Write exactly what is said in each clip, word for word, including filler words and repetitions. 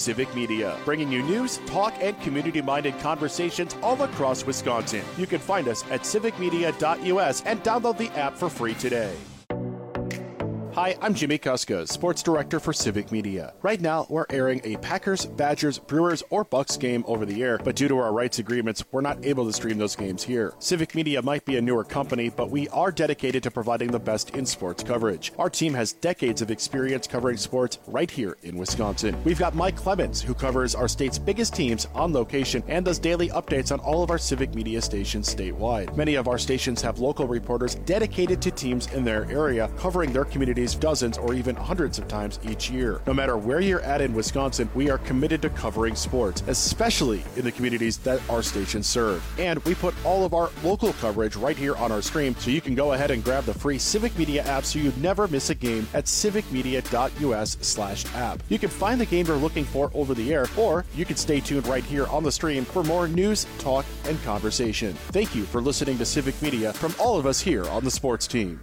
Civic Media, bringing you news, talk, and community-minded conversations all across Wisconsin. You can find us at civic media dot U S and download the app for free today. Hi, I'm Jimmy Kuska, Sports Director for Civic Media. Right now, we're airing a Packers, Badgers, Brewers, or Bucks game over the air, but due to our rights agreements, we're not able to stream those games here. Civic Media might be a newer company, but we are dedicated to providing the best in sports coverage. Our team has decades of experience covering sports right here in Wisconsin. We've got Mike Clemens, who covers our state's biggest teams on location and does daily updates on all of our Civic Media stations statewide. Many of our stations have local reporters dedicated to teams in their area, covering their communities dozens or even hundreds of times each year. No matter where you're at in Wisconsin, we are committed to covering sports, especially in the communities that our stations serve. And we put all of our local coverage right here on our stream, so you can go ahead and grab the free Civic Media app so you never miss a game at civic media dot U S slash app. You can find the game you're looking for over the air, or you can stay tuned right here on the stream for more news, talk, and conversation. Thank you for listening to Civic Media from all of us here on the sports team.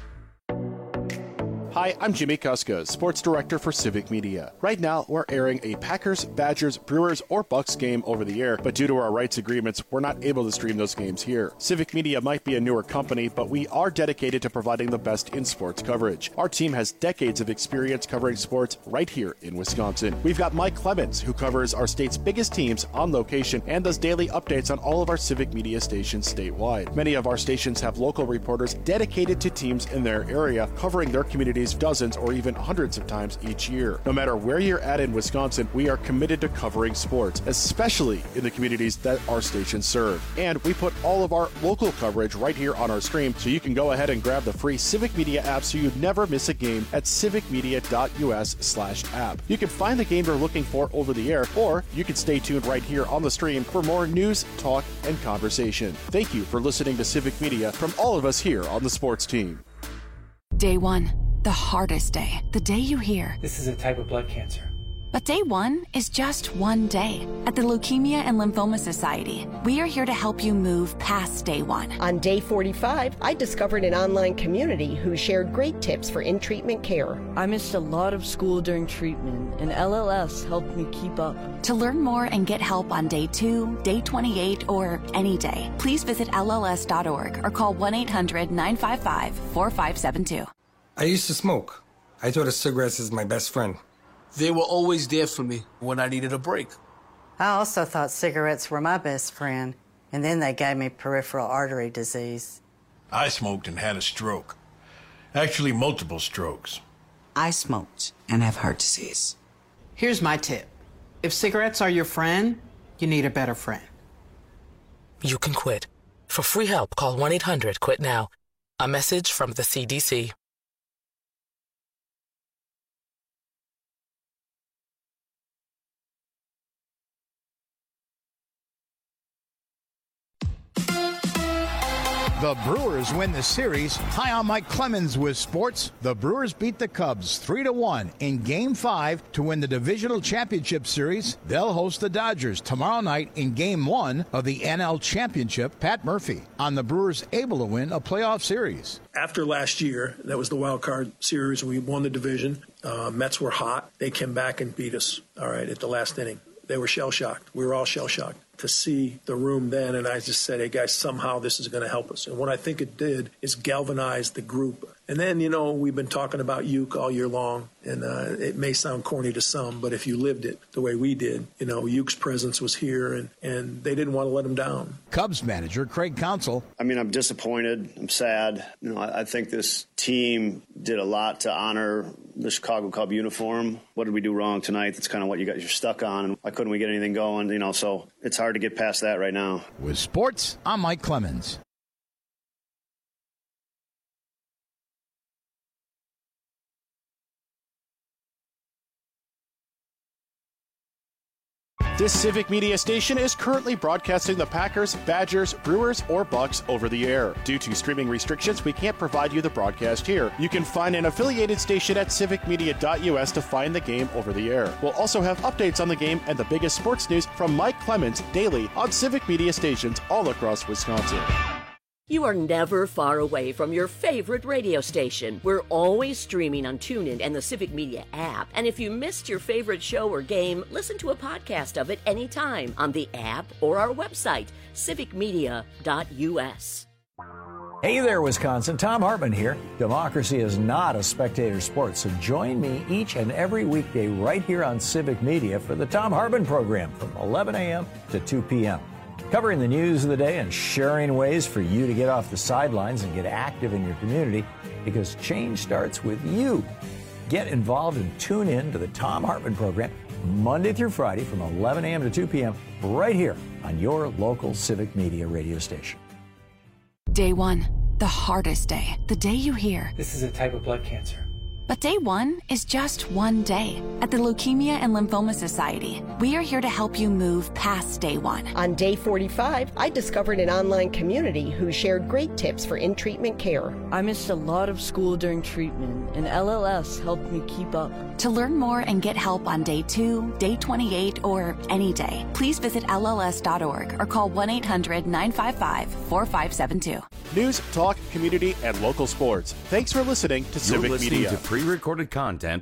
Hi, I'm Jimmy Kuska, Sports Director for Civic Media. Right now, we're airing a Packers, Badgers, Brewers, or Bucks game over the air, but due to our rights agreements, we're not able to stream those games here. Civic Media might be a newer company, but we are dedicated to providing the best in sports coverage. Our team has decades of experience covering sports right here in Wisconsin. We've got Mike Clemens, who covers our state's biggest teams on location and does daily updates on all of our Civic Media stations statewide. Many of our stations have local reporters dedicated to teams in their area, covering their communities dozens or even hundreds of times each year. No matter where you're at in Wisconsin, we are committed to covering sports, especially in the communities that our stations serve. And we put all of our local coverage right here on our stream, so you can go ahead and grab the free Civic Media app so you never miss a game at civic media dot U S slash app. You can find the game you're looking for over the air, or you can stay tuned right here on the stream for more news, talk, and conversation. Thank you for listening to Civic Media from all of us here on the sports team. Day one. The hardest day. The day you hear, "This is a type of blood cancer." But day one is just one day. At the Leukemia and Lymphoma Society, we are here to help you move past day one. On day forty-five, I discovered an online community who shared great tips for in-treatment care. I missed a lot of school during treatment, and L L S helped me keep up. To learn more and get help on day two, day twenty-eight, or any day, please visit L L S dot org or call one eight hundred nine five five four five seven two. I used to smoke. I thought of cigarettes as my best friend. They were always there for me when I needed a break. I also thought cigarettes were my best friend, and then they gave me peripheral artery disease. I smoked and had a stroke. Actually, multiple strokes. I smoked and have heart disease. Here's my tip. If cigarettes are your friend, you need a better friend. You can quit. For free help, call one eight hundred quit now. A message from the C D C. The Brewers win the series. Hi, I'm Mike Clemens with sports. The Brewers beat the Cubs three to one in Game five to win the Divisional Championship Series. They'll host the Dodgers tomorrow night in Game one of the N L Championship. Pat Murphy on the Brewers able to win a playoff series. After last year, that was the wild card series. We won the division. Uh, Mets were hot. They came back and beat us, all right, at the last inning. They were shell-shocked. We were all shell-shocked to see the room then, and I just said, hey, guys, somehow this is going to help us. And what I think it did is galvanize the group. And then, you know, we've been talking about Uke all year long, and uh, it may sound corny to some, but if you lived it the way we did, you know, Uke's presence was here, and, and they didn't want to let him down. Cubs manager Craig Counsell. I mean, I'm disappointed. I'm sad. You know, I, I think this team did a lot to honor the Chicago Cub uniform. What did we do wrong tonight? That's kind of what you got, you're stuck on. And why couldn't we get anything going? You know, so it's hard to get past that right now. With sports, I'm Mike Clemens. This Civic Media station is currently broadcasting the Packers, Badgers, Brewers, or Bucks over the air. Due to streaming restrictions, we can't provide you the broadcast here. You can find an affiliated station at civic media dot U S to find the game over the air. We'll also have updates on the game and the biggest sports news from Mike Clemens daily on Civic Media stations all across Wisconsin. You are never far away from your favorite radio station. We're always streaming on TuneIn and the Civic Media app. And if you missed your favorite show or game, listen to a podcast of it anytime on the app or our website, civic media dot u s. Hey there, Wisconsin. Tom Hartman here. Democracy is not a spectator sport, so join me each and every weekday right here on Civic Media for the Tom Hartman program from eleven a.m. to two p.m. Covering the news of the day and sharing ways for you to get off the sidelines and get active in your community, because change starts with you. Get involved and tune in to the Tom Hartman program Monday through Friday from eleven a.m. to two p.m. right here on your local Civic Media radio station. Day one, the hardest day, the day you hear, "This is a type of blood cancer." But day one is just one day. At the Leukemia and Lymphoma Society, we are here to help you move past day one. On day forty-five, I discovered an online community who shared great tips for in-treatment care. I missed a lot of school during treatment, and L L S helped me keep up. To learn more and get help on day two, day twenty-eight, or any day, please visit L L S dot org or call one eight hundred nine five five four five seven two. News, talk, community, and local sports. Thanks for listening to You're Civic listening Media. to pre-recorded content.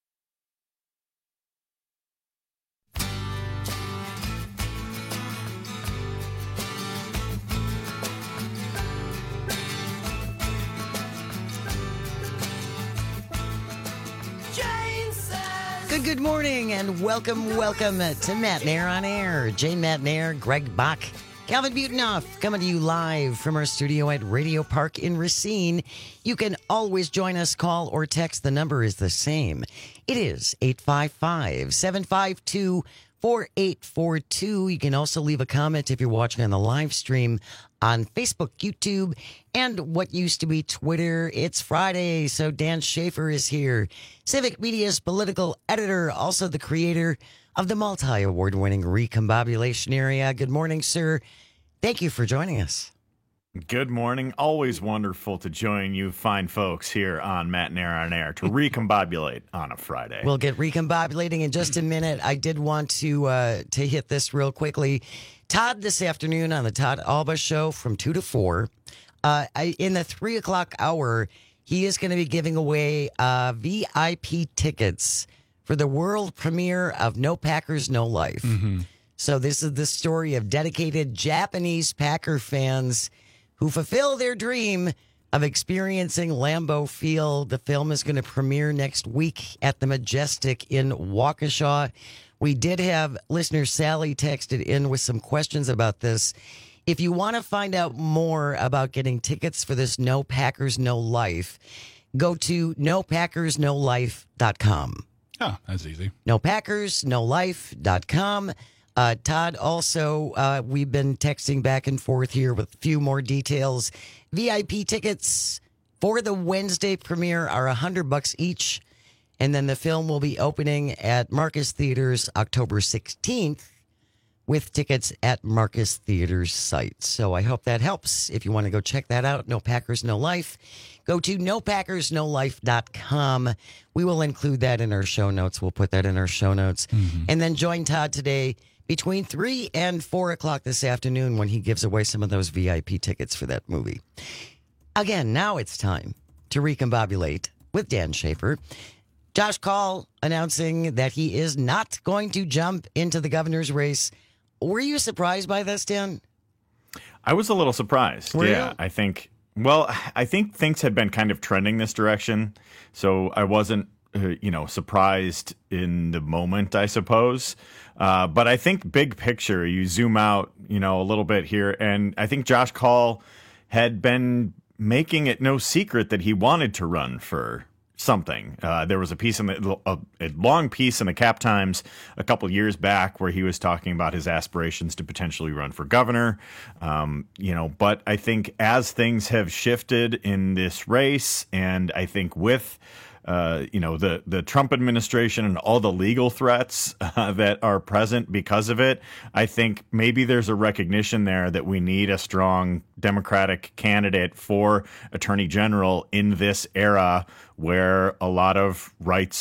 Good, good morning, and welcome, welcome to Matt Nair on Air. Jane Matt Nair, Greg Bach, Calvin Butenoff, coming to you live from our studio at Radio Park in Racine. You can always join us, call or text. The number is the same. It is eight five five, seven five two, four eight four two. You can also leave a comment if you're watching on the live stream on Facebook, YouTube, and what used to be Twitter. It's Friday, so Dan Schaefer is here. Civic Media's political editor, also the creator of the multi-award-winning Recombobulation Area. Good morning, sir. Thank you for joining us. Good morning. Always wonderful to join you fine folks here on Matt Nair on Air to recombobulate on a Friday. We'll get recombobulating in just a minute. I did want to uh, to hit this real quickly. Todd this afternoon on the Todd Alba Show from two to four. Uh, I, in the three o'clock hour, he is going to be giving away uh, V I P tickets for the world premiere of No Packers, No Life. Mm-hmm. So this is the story of dedicated Japanese Packer fans who fulfill their dream of experiencing Lambeau Field. The film is going to premiere next week at the Majestic in Waukesha. We did have listener Sally texted in with some questions about this. If you want to find out more about getting tickets for this No Packers, No Life, go to no packers no life dot com. Oh, that's easy. no packers no life dot com. Uh, Todd, also, uh, we've been texting back and forth here with a few more details. V I P tickets for the Wednesday premiere are one hundred bucks each. And then the film will be opening at Marcus Theaters October sixteenth with tickets at Marcus Theaters site. So I hope that helps. If you want to go check that out, No Packers, No Life, go to no packers no life dot com. We will include that in our show notes. We'll put that in our show notes. Mm-hmm. And then join Todd today between three and four o'clock this afternoon when he gives away some of those V I P tickets for that movie. Again, now it's time to recombobulate with Dan Schaefer. Josh Kaul announcing that he is not going to jump into the governor's race. Were you surprised by this, Dan? I was a little surprised. Were yeah, you? I think, well, I think things had been kind of trending this direction. So I wasn't, uh, you know, surprised in the moment, I suppose. Uh, but I think big picture, you zoom out, you know, a little bit here. And I think Josh Kaul had been making it no secret that he wanted to run for something. Uh, there was a piece in the a, a long piece in the Cap Times a couple years back where he was talking about his aspirations to potentially run for governor. Um, you know, but I think as things have shifted in this race, and I think with Uh, you know, the, the Trump administration and all the legal threats uh, that are present because of it, I think maybe there's a recognition there that we need a strong Democratic candidate for Attorney General in this era where a lot of rights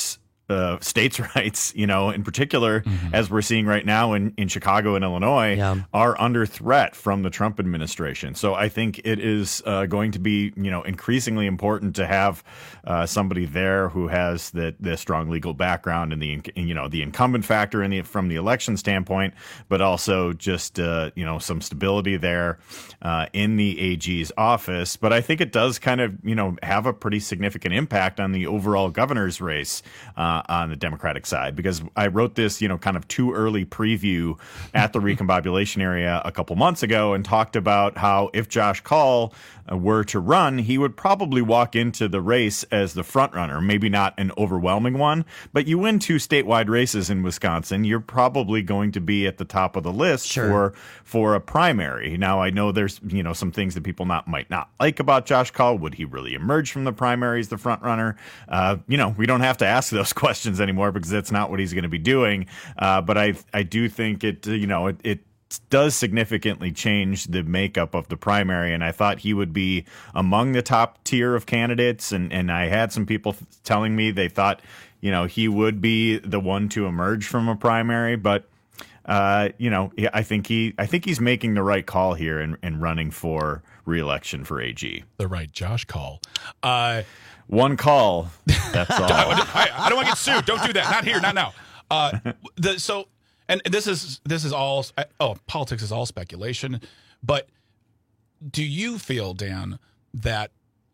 uh, states' rights, you know, in particular, Mm-hmm. as we're seeing right now in, in Chicago and Illinois, Yeah. are under threat from the Trump administration. So I think it is uh, going to be, you know, increasingly important to have uh, somebody there who has the, the strong legal background and the, you know, the incumbent factor in the, from the election standpoint, but also just, uh, you know, some stability there uh, in the A G's office. But I think it does kind of, you know, have a pretty significant impact on the overall governor's race uh, on the Democratic side, because I wrote this, you know, kind of too early preview at the recombobulation area a couple months ago and talked about how if Josh Kaul uh, were to run, he would probably walk into the race as the front runner, maybe not an overwhelming one, but you win two statewide races in Wisconsin, you're probably going to be at the top of the list Sure. for for a primary. Now, I know there's, you know, some things that people not might not like about Josh Kaul. Would he really emerge from the primary as the front runner? Uh, you know, we don't have to ask those questions anymore because that's not what he's going to be doing. Uh, but I I do think it, you know, it, it does significantly change the makeup of the primary, and I thought he would be among the top tier of candidates, and, and I had some people telling me they thought, you know, he would be the one to emerge from a primary, but uh, you know, I think he I think he's making the right call here and, and running for re-election for A G. The right Josh Kaul. Uh, One call, that's all. I, I don't want to get sued. Don't do that. Not here. Not now. Uh, the, so, and this is this is all. Oh, politics is all speculation. But do you feel, Dan, that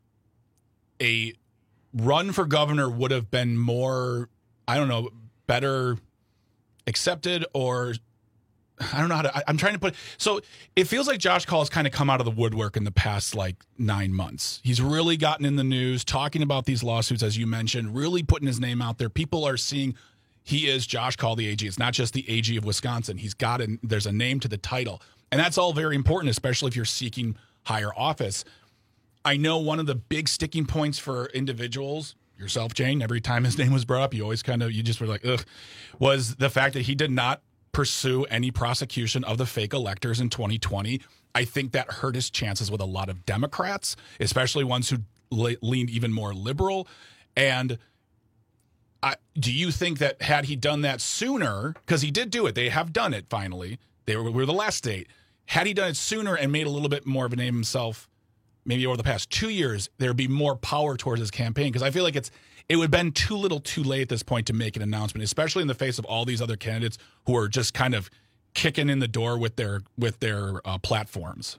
a run for governor would have been more, I don't know, better accepted, or I don't know how to, I, I'm trying to put it. So it feels like Josh Kaul has kind of come out of the woodwork in the past like nine months. He's really gotten in the news, talking about these lawsuits, as you mentioned, really putting his name out there. People are seeing he is Josh Kaul, the A G. It's not just the A G of Wisconsin. He's got a, there's a name to the title. And that's all very important, especially if you're seeking higher office. I know one of the big sticking points for individuals, yourself, Jane, every time his name was brought up, you always kind of, you just were like, ugh, was the fact that he did not pursue any prosecution of the fake electors in twenty twenty. I think that hurt his chances with a lot of Democrats, especially ones who le- leaned even more liberal. And I, do you think that had he done that sooner, because he did do it, they have done it finally, they were, were the last state, had he done it sooner and made a little bit more of a name himself, maybe over the past two years, there'd be more power towards his campaign? Because I feel like it's it would have been too little too late at this point to make an announcement, especially in the face of all these other candidates who are just kind of kicking in the door with their with their uh, platforms.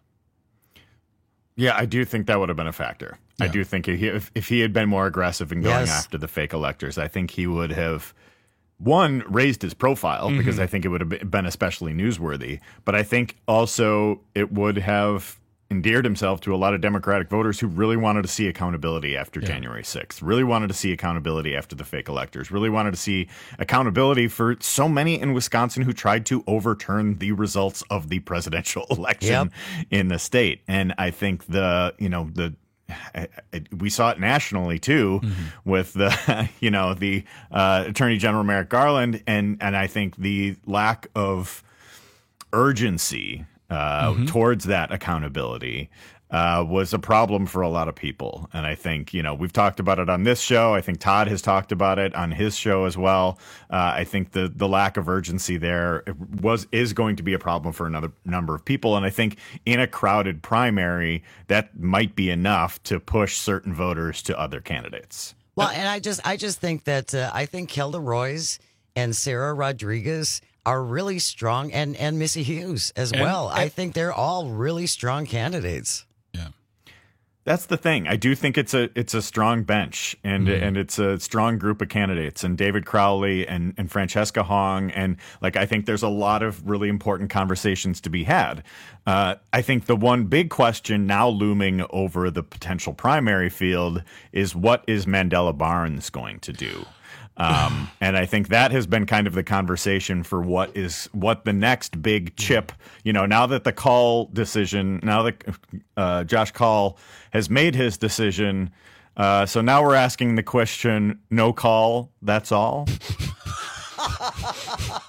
Yeah, I do think that would have been a factor. Yeah. I do think if he, if, if he had been more aggressive in going Yes. after the fake electors, I think he would have, one, raised his profile, mm-hmm. because I think it would have been especially newsworthy. But I think also it would have endeared himself to a lot of Democratic voters who really wanted to see accountability after yeah. January sixth, really wanted to see accountability after the fake electors, really wanted to see accountability for so many in Wisconsin who tried to overturn the results of the presidential election yep. in the state. And I think the, you know, the, I, I, we saw it nationally too, mm-hmm. with the, you know, the uh, Attorney General Merrick Garland, and and I think the lack of urgency uh, mm-hmm. towards that accountability uh, was a problem for a lot of people. And I think, you know, we've talked about it on this show. I think Todd has talked about it on his show as well. Uh, I think the the lack of urgency there was is going to be a problem for another number of people. And I think in a crowded primary, that might be enough to push certain voters to other candidates. Well, and I just I just think that uh, I think Kelda Roys and Sarah Rodriguez are really strong, and, and Missy Hughes as and, well. And, I think they're all really strong candidates. Yeah. That's the thing. I do think it's a it's a strong bench, and mm-hmm. and it's a strong group of candidates, and David Crowley and, and Francesca Hong, and like I think there's a lot of really important conversations to be had. Uh, I think the one big question now looming over the potential primary field is what is Mandela Barnes going to do? Um, and I think that has been kind of the conversation for what is what the next big chip, you know, now that the Kaul decision, now that uh, Josh Kaul has made his decision. Uh, so now we're asking the question, no call, that's all.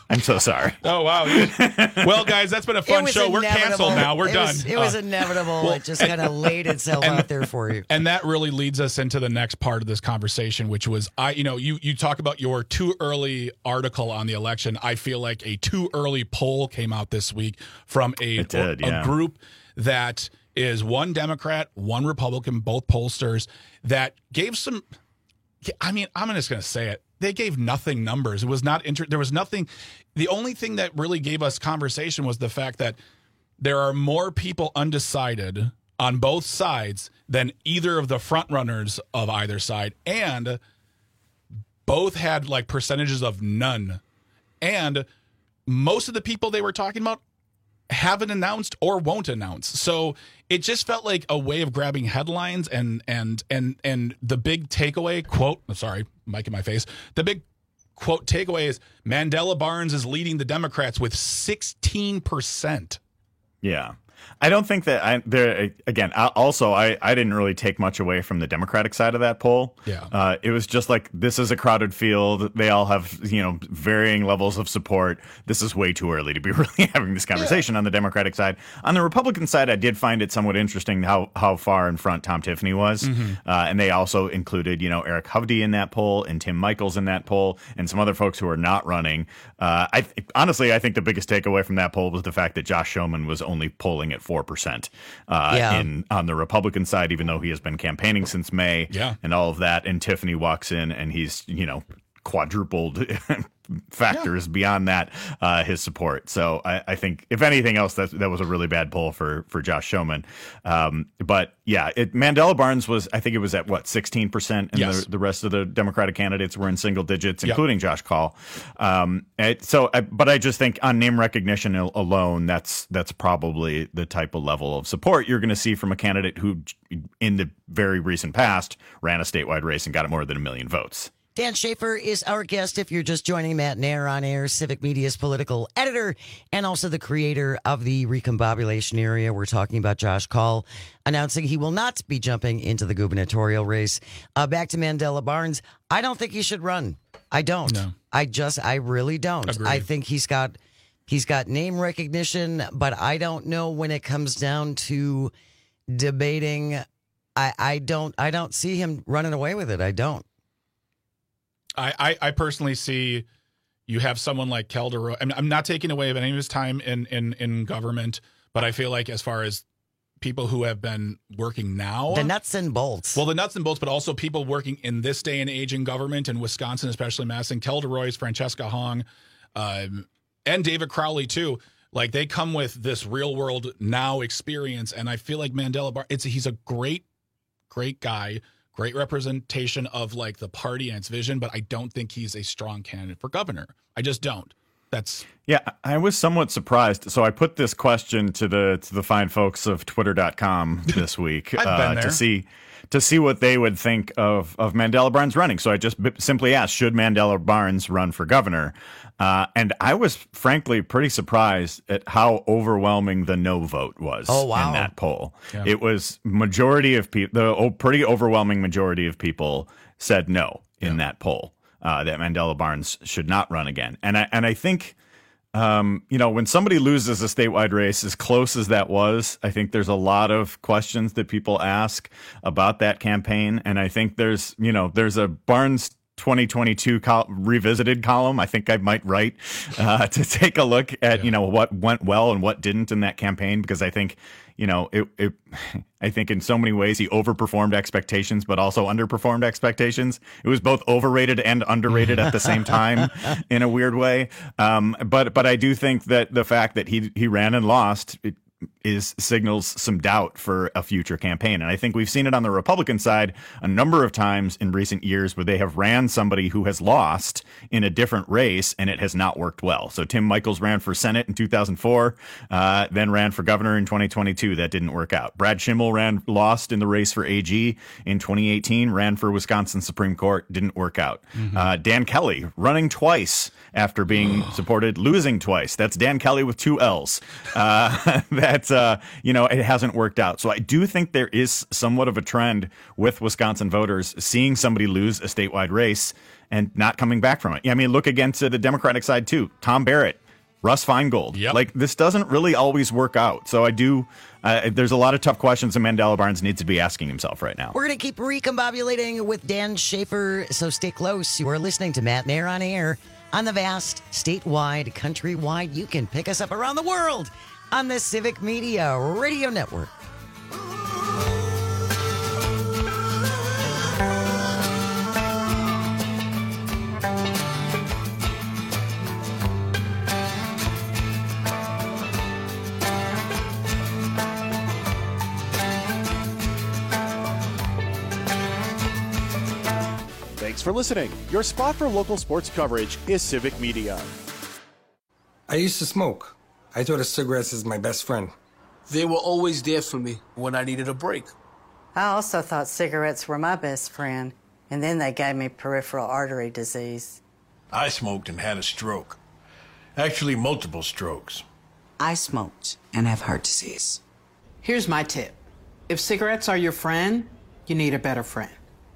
I'm so sorry. Oh, wow. Well, guys, that's been a fun show. We're canceled now. We're it done. Was, it was uh, inevitable. well, it just kind of laid itself and, out there for you. And that really leads us into the next part of this conversation, which was, I, you know, you, you talk about your too early article on the election. I feel like a too early poll came out this week from a, it did, a, yeah. a group that is one Democrat, one Republican, both pollsters, that gave some, I mean, I'm just going to say it. They gave nothing numbers. It was not inter- there was nothing. The only thing that really gave us conversation was the fact that there are more people undecided on both sides than either of the front runners of either side. And both had like percentages of none. And most of the people they were talking about haven't announced or won't announce. So it just felt like a way of grabbing headlines and and and and the big takeaway quote, I'm sorry, mic in my face. The big quote takeaway is Mandela Barnes is leading the Democrats with sixteen percent. Yeah. I don't think that I there again. I, also, I, I didn't really take much away from the Democratic side of that poll. Yeah, uh, it was just like this is a crowded field. They all have you know varying levels of support. This is way too early to be really having this conversation yeah. on the Democratic side. On the Republican side, I did find it somewhat interesting how how far in front Tom Tiffany was, mm-hmm. uh, and they also included you know Eric Hovde in that poll and Tim Michels in that poll and some other folks who are not running. Uh, I honestly, I think the biggest takeaway from that poll was the fact that Josh Schoeman was only polling at four percent uh, yeah. in on the Republican side, even though he has been campaigning since May yeah. and all of that. And Tiffany walks in and he's, you know, quadrupled factors yeah. beyond that, uh, his support. So I, I think if anything else, that that was a really bad poll for, for Josh Schoeman. Um, but yeah, it, Mandela Barnes was, I think it was at what, sixteen percent and yes. the, the rest of the Democratic candidates were in single digits, yep. including Josh Kaul. Um, it, so, I, but I just think on name recognition alone, that's, that's probably the type of level of support you're going to see from a candidate who in the very recent past ran a statewide race and got more than a million votes. Dan Schaefer is our guest. If you're just joining, Matt Nair on air, Civic Media's political editor and also the creator of the Recombobulation Area. We're talking about Josh Kaul announcing he will not be jumping into the gubernatorial race. Uh, back to Mandela Barnes. I don't think he should run. I don't. No. I just, I really don't. Agreed. I think he's got, he's got name recognition, but I don't know when it comes down to debating. I, I don't, I don't see him running away with it. I don't. I, I, I personally see you have someone like Calderoy. I'm, I'm not taking away of any of his time in, in, in government, but I feel like as far as people who have been working now. The nuts and bolts. Well, the nuts and bolts, but also people working in this day and age in government in Wisconsin, especially Madison. Calderoy's, Francesca Hong, um, and David Crowley, too. Like, they come with this real world now experience, and I feel like Mandela Bar, it's he's a great, great guy. Great representation of like the party and its vision, but I don't think he's a strong candidate for governor. I just don't. That's yeah. I was somewhat surprised. So I put this question to the to the fine folks of Twitter dot com this week uh, to see to see what they would think of of Mandela Barnes running. So I just b- simply asked, should Mandela Barnes run for governor? Uh, and I was frankly pretty surprised at how overwhelming the no vote was oh, wow. in that poll. Yeah. It was majority of people, the oh, pretty overwhelming majority of people said no in yeah. that poll, uh, that Mandela Barnes should not run again. And I, and I think, um, you know, when somebody loses a statewide race as close as that was, I think there's a lot of questions that people ask about that campaign. And I think there's, you know, there's a Barnes twenty twenty-two col- revisited column I think I might write uh, to take a look at, yeah. you know, what went well and what didn't in that campaign, because I think, you know, it, it I think in so many ways he overperformed expectations, but also underperformed expectations. It was both overrated and underrated at the same time in a weird way. Um, but but I do think that the fact that he he ran and lost, it, is signals some doubt for a future campaign. And I think we've seen it on the Republican side a number of times in recent years where they have ran somebody who has lost in a different race and it has not worked well. So Tim Michels ran for Senate in two thousand four, uh, then ran for governor in twenty twenty-two. That didn't work out. Brad Schimmel ran, lost in the race for A G in twenty eighteen, ran for Wisconsin Supreme Court, didn't work out. Mm-hmm. Uh, Dan Kelly running twice after being supported, losing twice. That's Dan Kelly with two L's. Uh, that that, uh, you know, it hasn't worked out. So I do think there is somewhat of a trend with Wisconsin voters seeing somebody lose a statewide race and not coming back from it. I mean, look again to the Democratic side, too. Tom Barrett, Russ Feingold. Yep. Like, this doesn't really always work out. So I do, uh, there's a lot of tough questions that Mandela Barnes needs to be asking himself right now. We're going to keep recombobulating with Dan Schaefer, so stay close. You are listening to Matt Nair on Air on the vast, statewide, countrywide. You can pick us up around the world on the Civic Media Radio Network. Thanks for listening. Your spot for local sports coverage is Civic Media. I used to smoke. I thought of cigarettes as my best friend. They were always there for me when I needed a break. I also thought cigarettes were my best friend, and then they gave me peripheral artery disease. I smoked and had a stroke. Actually, multiple strokes. I smoked and have heart disease. Here's my tip. If cigarettes are your friend, you need a better friend.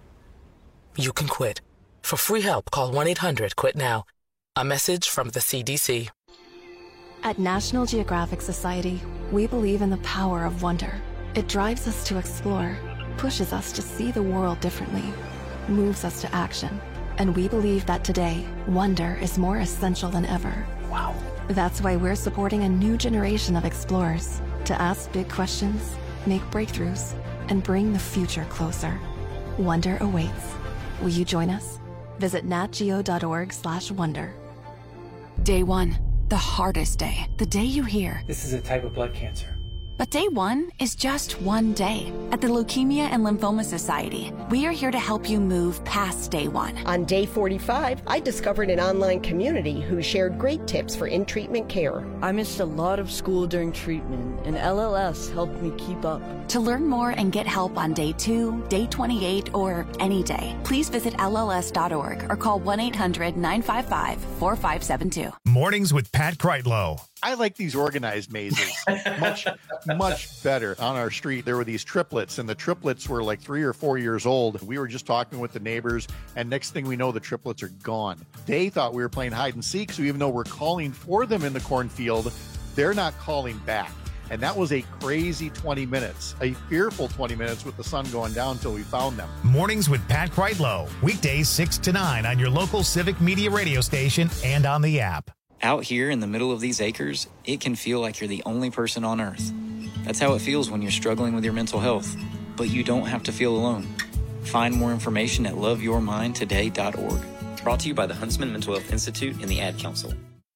You can quit. For free help, call one eight hundred quit now. A message from the C D C. At National Geographic Society, we believe in the power of wonder. It drives us to explore, pushes us to see the world differently, moves us to action. And we believe that today, wonder is more essential than ever. Wow. That's why we're supporting a new generation of explorers to ask big questions, make breakthroughs, and bring the future closer. Wonder awaits. Will you join us? Visit natgeo.org slash wonder. Day one, the hardest day. The day you hear. This is a type of blood cancer. But day one is just one day. At the Leukemia and Lymphoma Society, we are here to help you move past day one. On day forty-five, I discovered an online community who shared great tips for in-treatment care. I missed a lot of school during treatment, and L L S helped me keep up. To learn more and get help on day two, day twenty-eight, or any day, please visit L L S dot org or call one eight hundred nine five five four five seven two. Mornings with Pat Kreitlow. I like these organized mazes much, much better. On our street, there were these triplets, and the triplets were like three or four years old. We were just talking with the neighbors, and next thing we know, the triplets are gone. They thought we were playing hide and seek, so even though we're calling for them in the cornfield, they're not calling back. And that was a crazy twenty minutes, a fearful twenty minutes with the sun going down until we found them. Mornings with Pat Kreitlow, weekdays six to nine on your local Civic Media radio station and on the app. Out here in the middle of these acres, it can feel like you're the only person on earth. That's how it feels when you're struggling with your mental health. But you don't have to feel alone. Find more information at love your mind today dot org. Brought to you by the Huntsman Mental Health Institute and the Ad Council.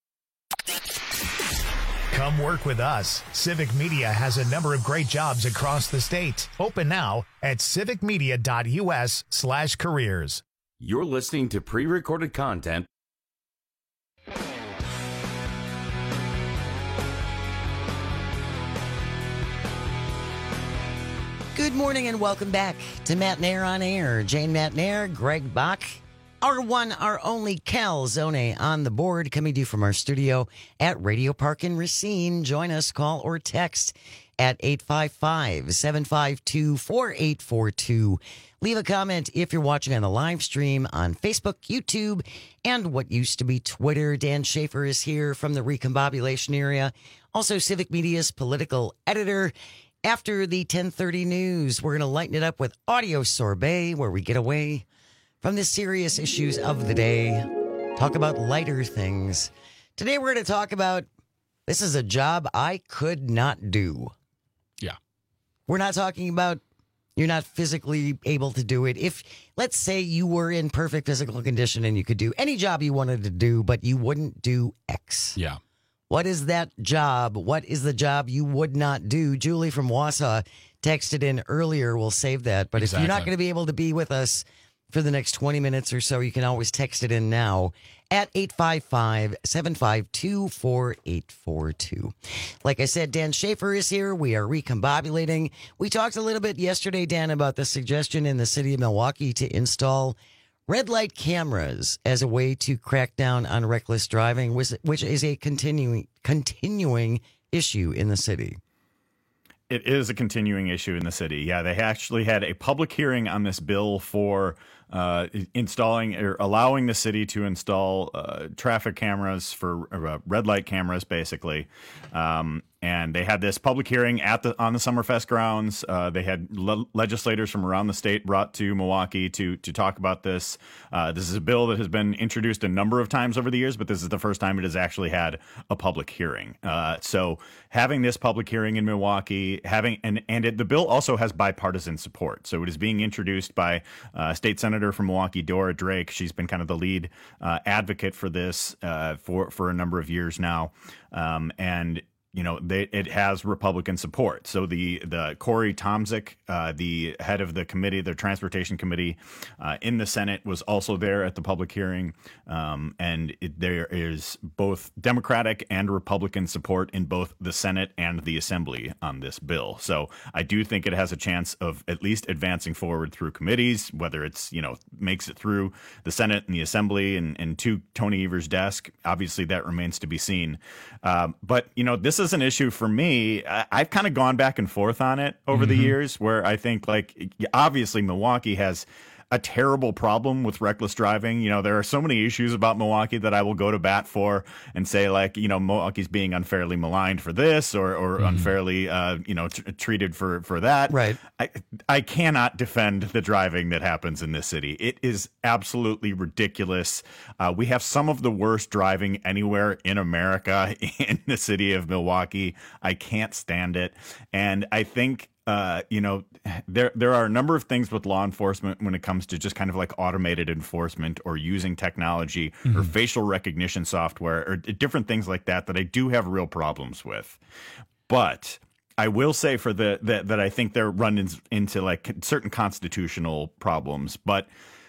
Come work with us. Civic Media has a number of great jobs across the state. Open now at civicmedia.us slash careers. You're listening to pre-recorded content. Good morning and welcome back to Matt Nair on Air. Jane Matt Nair, Greg Bach, our one, our only Cal Zone on the board, coming to you from our studio at Radio Park in Racine. Join us, call or text at eight five five, seven five two, four eight four two. Leave a comment if you're watching on the live stream on Facebook, YouTube, and what used to be Twitter. Dan Schaefer is here from the Recombobulation area. Also, Civic Media's political editor. After the ten thirty news, we're going to lighten it up with Audio Sorbet, where we get away from the serious issues of the day, talk about lighter things. Today, we're going to talk about, this is a job I could not do. Yeah. We're not talking about you're not physically able to do it. If, let's say you were in perfect physical condition and you could do any job you wanted to do, but you wouldn't do X. Yeah. What is that job? What is the job you would not do? Julie from Wausau texted in earlier. We'll save that. But exactly. If you're not going to be able to be with us for the next twenty minutes or so, you can always text it in now at eight five five, seven five two, four eight four two. Like I said, Dan Schaefer is here. We are recombobulating. We talked a little bit yesterday, Dan, about the suggestion in the city of Milwaukee to install red light cameras as a way to crack down on reckless driving, which is a continuing continuing issue in the city. it is a continuing issue in the city. Yeah, they actually had a public hearing on this bill for uh, installing or allowing the city to install uh, traffic cameras for uh, red light cameras, basically. Um, and they had this public hearing at the on the Summerfest grounds. Uh, they had le- legislators from around the state brought to Milwaukee to to talk about this. Uh, this is a bill that has been introduced a number of times over the years, but this is the first time it has actually had a public hearing. Uh, so having this public hearing in Milwaukee, having and and it, the bill also has bipartisan support. So it is being introduced by uh, State Senator from Milwaukee, Dora Drake. She's been kind of the lead uh, advocate for this uh, for for a number of years now, um, and. You know, they, it has Republican support. So the the Corey Tomczyk, uh, the head of the committee, the transportation committee uh, in the Senate, was also there at the public hearing. Um, and it, there is both Democratic and Republican support in both the Senate and the Assembly on this bill. So I do think it has a chance of at least advancing forward through committees, whether it's, you know, makes it through the Senate and the Assembly and, and to Tony Evers' desk. Obviously, that remains to be seen. Um, but, you know, this is an issue for me. I, I've kind of gone back and forth on it over mm-hmm. the years, where I think, like, obviously Milwaukee has a terrible problem with reckless driving. You know, there are so many issues about Milwaukee that I will go to bat for and say, like, you know, Milwaukee's being unfairly maligned for this or or mm-hmm. unfairly, uh, you know, t- treated for for that. Right. I I cannot defend the driving that happens in this city. It is absolutely ridiculous. Uh, we have some of the worst driving anywhere in America in the city of Milwaukee. I can't stand it. And I think Uh, you know, there there are a number of things with law enforcement when it comes to just kind of like automated enforcement or using technology mm-hmm. or facial recognition software or different things like that that I do have real problems with. But I will say for the that that I think they're running into like certain constitutional problems. But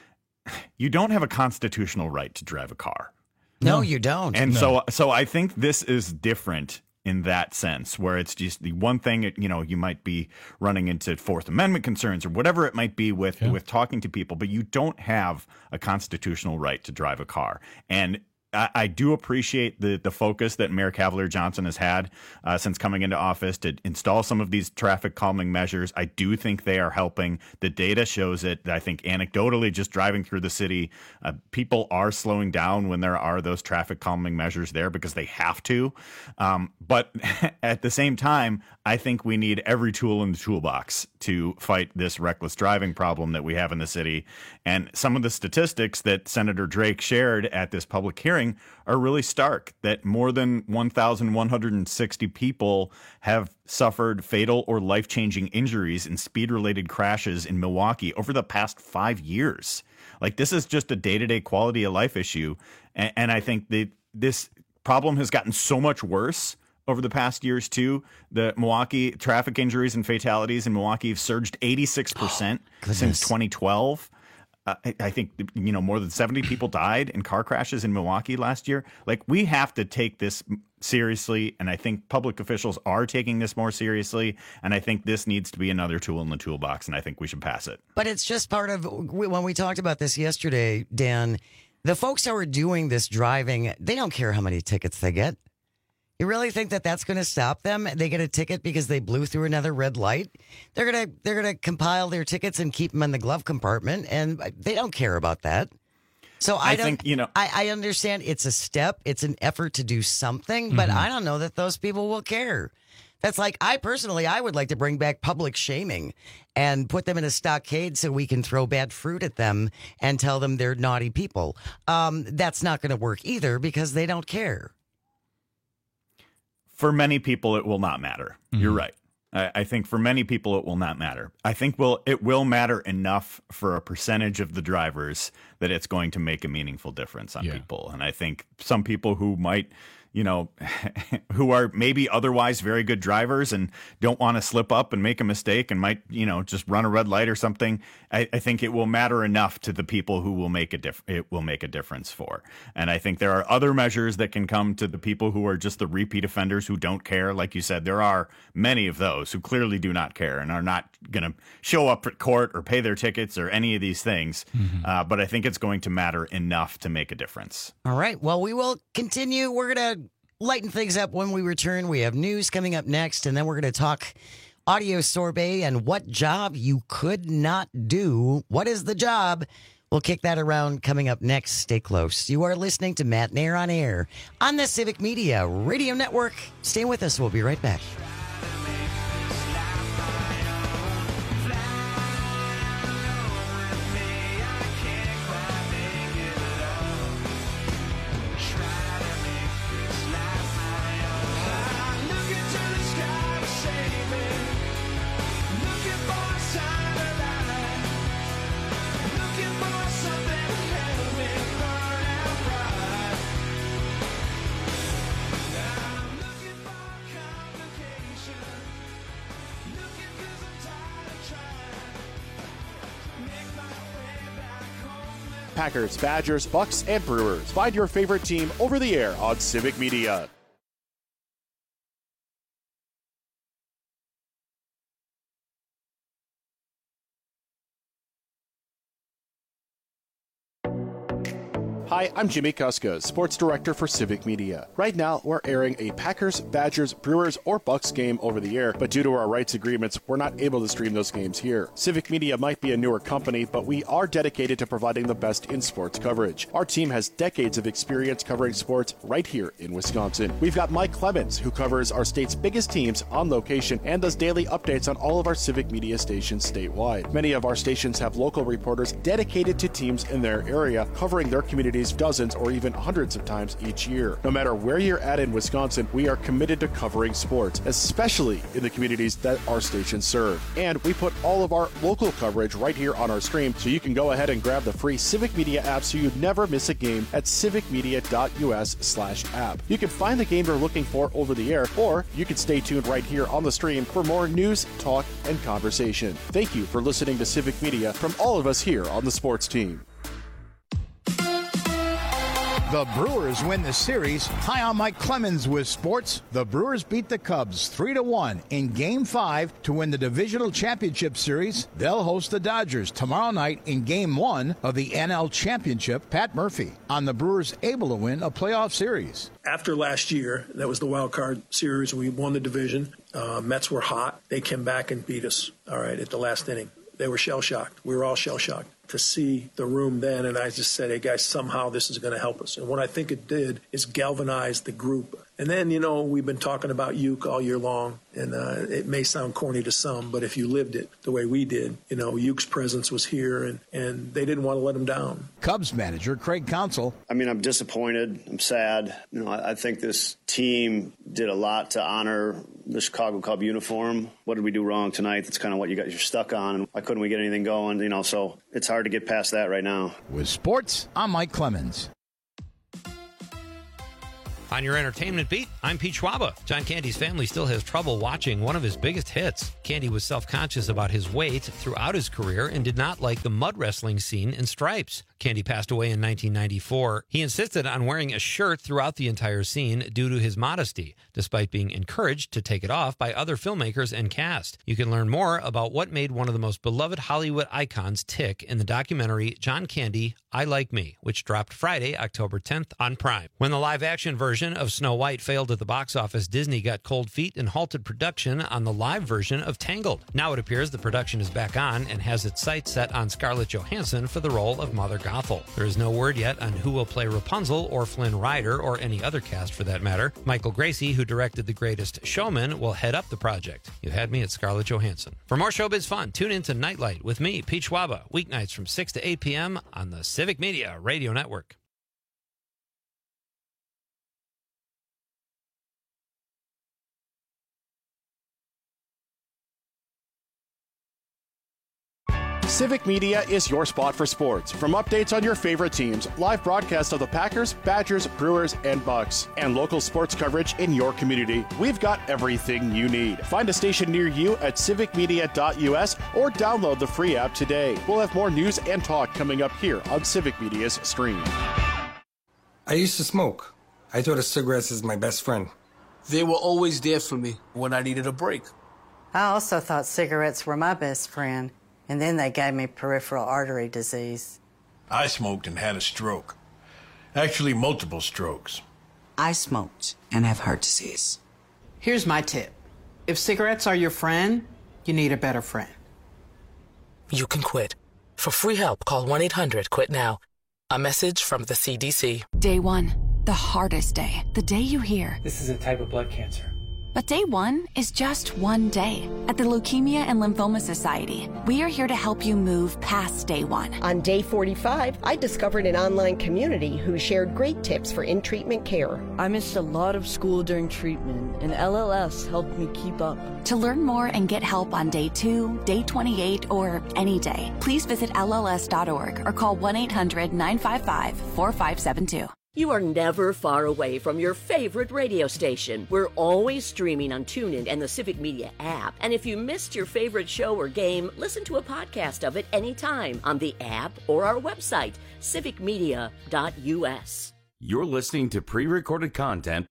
you don't have a constitutional right to drive a car. No, you don't. And no. so so I think this is different in that sense, where it's just the one thing, you know, you might be running into Fourth Amendment concerns or whatever it might be with, yeah. with talking to people, but you don't have a constitutional right to drive a car. And I, I do appreciate the the focus that Mayor Cavalier Johnson has had uh, since coming into office to install some of these traffic calming measures. I do think they are helping. The data shows it. I think anecdotally, just driving through the city, uh, people are slowing down when there are those traffic calming measures there because they have to. Um, but at the same time, I think we need every tool in the toolbox to fight this reckless driving problem that we have in the city. And some of the statistics that Senator Drake shared at this public hearing are really stark, that more than one thousand one hundred sixty people have suffered fatal or life-changing injuries in speed-related crashes in Milwaukee over the past five years. Like, this is just a day-to-day quality of life issue. And, and I think that this problem has gotten so much worse over the past years, too. The Milwaukee traffic injuries and fatalities in Milwaukee have surged eighty-six percent oh, since twenty twelve. Uh, I, I think, you know, more than seventy people died in car crashes in Milwaukee last year. Like, we have to take this seriously, and I think public officials are taking this more seriously, and I think this needs to be another tool in the toolbox, and I think we should pass it. But it's just part of, when we talked about this yesterday, Dan, the folks who are doing this driving, they don't care how many tickets they get. You really think that that's going to stop them? They get a ticket because they blew through another red light. They're going to they're going to compile their tickets and keep them in the glove compartment, and they don't care about that. So I, I don't, think, you know, I, I understand it's a step, it's an effort to do something, but mm-hmm. I don't know that those people will care. That's like, I personally, I would like to bring back public shaming and put them in a stockade so we can throw bad fruit at them and tell them they're naughty people. Um, that's not going to work either because they don't care. For many people, it will not matter. Mm-hmm. You're right. I, I think for many people, it will not matter. I think will it will matter enough for a percentage of the drivers that it's going to make a meaningful difference on yeah. people. And I think some people who might, you know, who are maybe otherwise very good drivers and don't want to slip up and make a mistake and might, you know, just run a red light or something. I, I think it will matter enough to the people who will make a diff- it will make a difference for. And I think there are other measures that can come to the people who are just the repeat offenders who don't care. Like you said, there are many of those who clearly do not care and are not going to show up at court or pay their tickets or any of these things. Mm-hmm. Uh, but I think it's going to matter enough to make a difference. All right. Well, we will continue. We're going to lighten things up when we return. We have news coming up next, and then we're going to talk audio sorbet, and what job you could not do. What is the job? We'll kick that around coming up next. Stay close. You are listening to Matt Nair on Air on the Civic Media Radio Network. Stay with us. We'll be right back. Packers, Badgers, Bucks, and Brewers. Find your favorite team over the air on Civic Media. Hi, I'm Jimmy Kuska, Sports Director for Civic Media. Right now, we're airing a Packers, Badgers, Brewers, or Bucks game over the air, but due to our rights agreements, we're not able to stream those games here. Civic Media might be a newer company, but we are dedicated to providing the best in sports coverage. Our team has decades of experience covering sports right here in Wisconsin. We've got Mike Clemens, who covers our state's biggest teams on location and does daily updates on all of our Civic Media stations statewide. Many of our stations have local reporters dedicated to teams in their area, covering their communities dozens or even hundreds of times each year. No matter where you're at in Wisconsin, we are committed to covering sports, especially in the communities that our stations serve. And we put all of our local coverage right here on our stream, so you can go ahead and grab the free Civic Media app so you never miss a game at civicmedia.us slash app. You can find the game you're looking for over the air, or you can stay tuned right here on the stream for more news, talk, and conversation. Thank you for listening to Civic Media from all of us here on the sports team. The Brewers win the series. Hi, I'm Mike Clemens with sports. The Brewers beat the Cubs three to one in Game five to win the Divisional Championship Series. They'll host the Dodgers tomorrow night in Game one of the N L Championship. Pat Murphy on the Brewers able to win a playoff series. After last year, that was the wild card series. We won the division. Uh, Mets were hot. They came back and beat us, all right, at the last inning. They were shell-shocked. We were all shell-shocked to see the room then, and I just said, hey, guys, somehow this is going to help us. And what I think it did is galvanize the group. And then, you know, we've been talking about Uke all year long, and uh, it may sound corny to some, but if you lived it the way we did, you know, Uke's presence was here, and, and they didn't want to let him down. Cubs manager Craig Counsell. I mean, I'm disappointed. I'm sad. You know, I, I think this team did a lot to honor the Chicago Cub uniform. What did we do wrong tonight? That's kind of what you got, you're stuck on. And why couldn't we get anything going? You know, so it's hard to get past that right now. With sports, I'm Mike Clemens. On your entertainment beat, I'm Pete Schwaba. John Candy's family still has trouble watching one of his biggest hits. Candy was self-conscious about his weight throughout his career and did not like the mud wrestling scene in Stripes. Candy passed away in nineteen ninety-four. He insisted on wearing a shirt throughout the entire scene due to his modesty, despite being encouraged to take it off by other filmmakers and cast. You can learn more about what made one of the most beloved Hollywood icons tick in the documentary John Candy, I Like Me, which dropped Friday, October tenth on Prime. When the live-action version of Snow White failed at the box office, Disney got cold feet and halted production on the live version of Tangled. Now it appears the production is back on and has its sights set on Scarlett Johansson for the role of Mother Gothel. There is no word yet on who will play Rapunzel or Flynn Rider or any other cast for that matter. Michael Gracie, who directed The Greatest Showman, will head up the project. You had me at Scarlett Johansson. For more showbiz fun, tune in to Nightlight with me, Pete Schwaba, weeknights from six to eight p.m. on the Civic Media Radio Network. Civic Media is your spot for sports. From updates on your favorite teams, live broadcasts of the Packers, Badgers, Brewers, and Bucks, and local sports coverage in your community, we've got everything you need. Find a station near you at civicmedia.us or download the free app today. We'll have more news and talk coming up here on Civic Media's stream. I used to smoke. I thought of cigarettes as my best friend. They were always there for me when I needed a break. I also thought cigarettes were my best friend. And then they gave me peripheral artery disease. I smoked and had a stroke. Actually, multiple strokes. I smoked and have heart disease. Here's my tip. If cigarettes are your friend, you need a better friend. You can quit. For free help, call one eight hundred quit now. A message from the C D C. Day one, the hardest day. The day you hear. This is a type of blood cancer. But day one is just one day. At the Leukemia and Lymphoma Society, we are here to help you move past day one. On day forty-five, I discovered an online community who shared great tips for in-treatment care. I missed a lot of school during treatment, and L L S helped me keep up. To learn more and get help on day two, day twenty-eight, or any day, please visit L L S dot org or call one eight hundred nine five five four five seven two. You are never far away from your favorite radio station. We're always streaming on TuneIn and the Civic Media app. And if you missed your favorite show or game, listen to a podcast of it anytime on the app or our website, civic media dot U S. You're listening to pre-recorded content.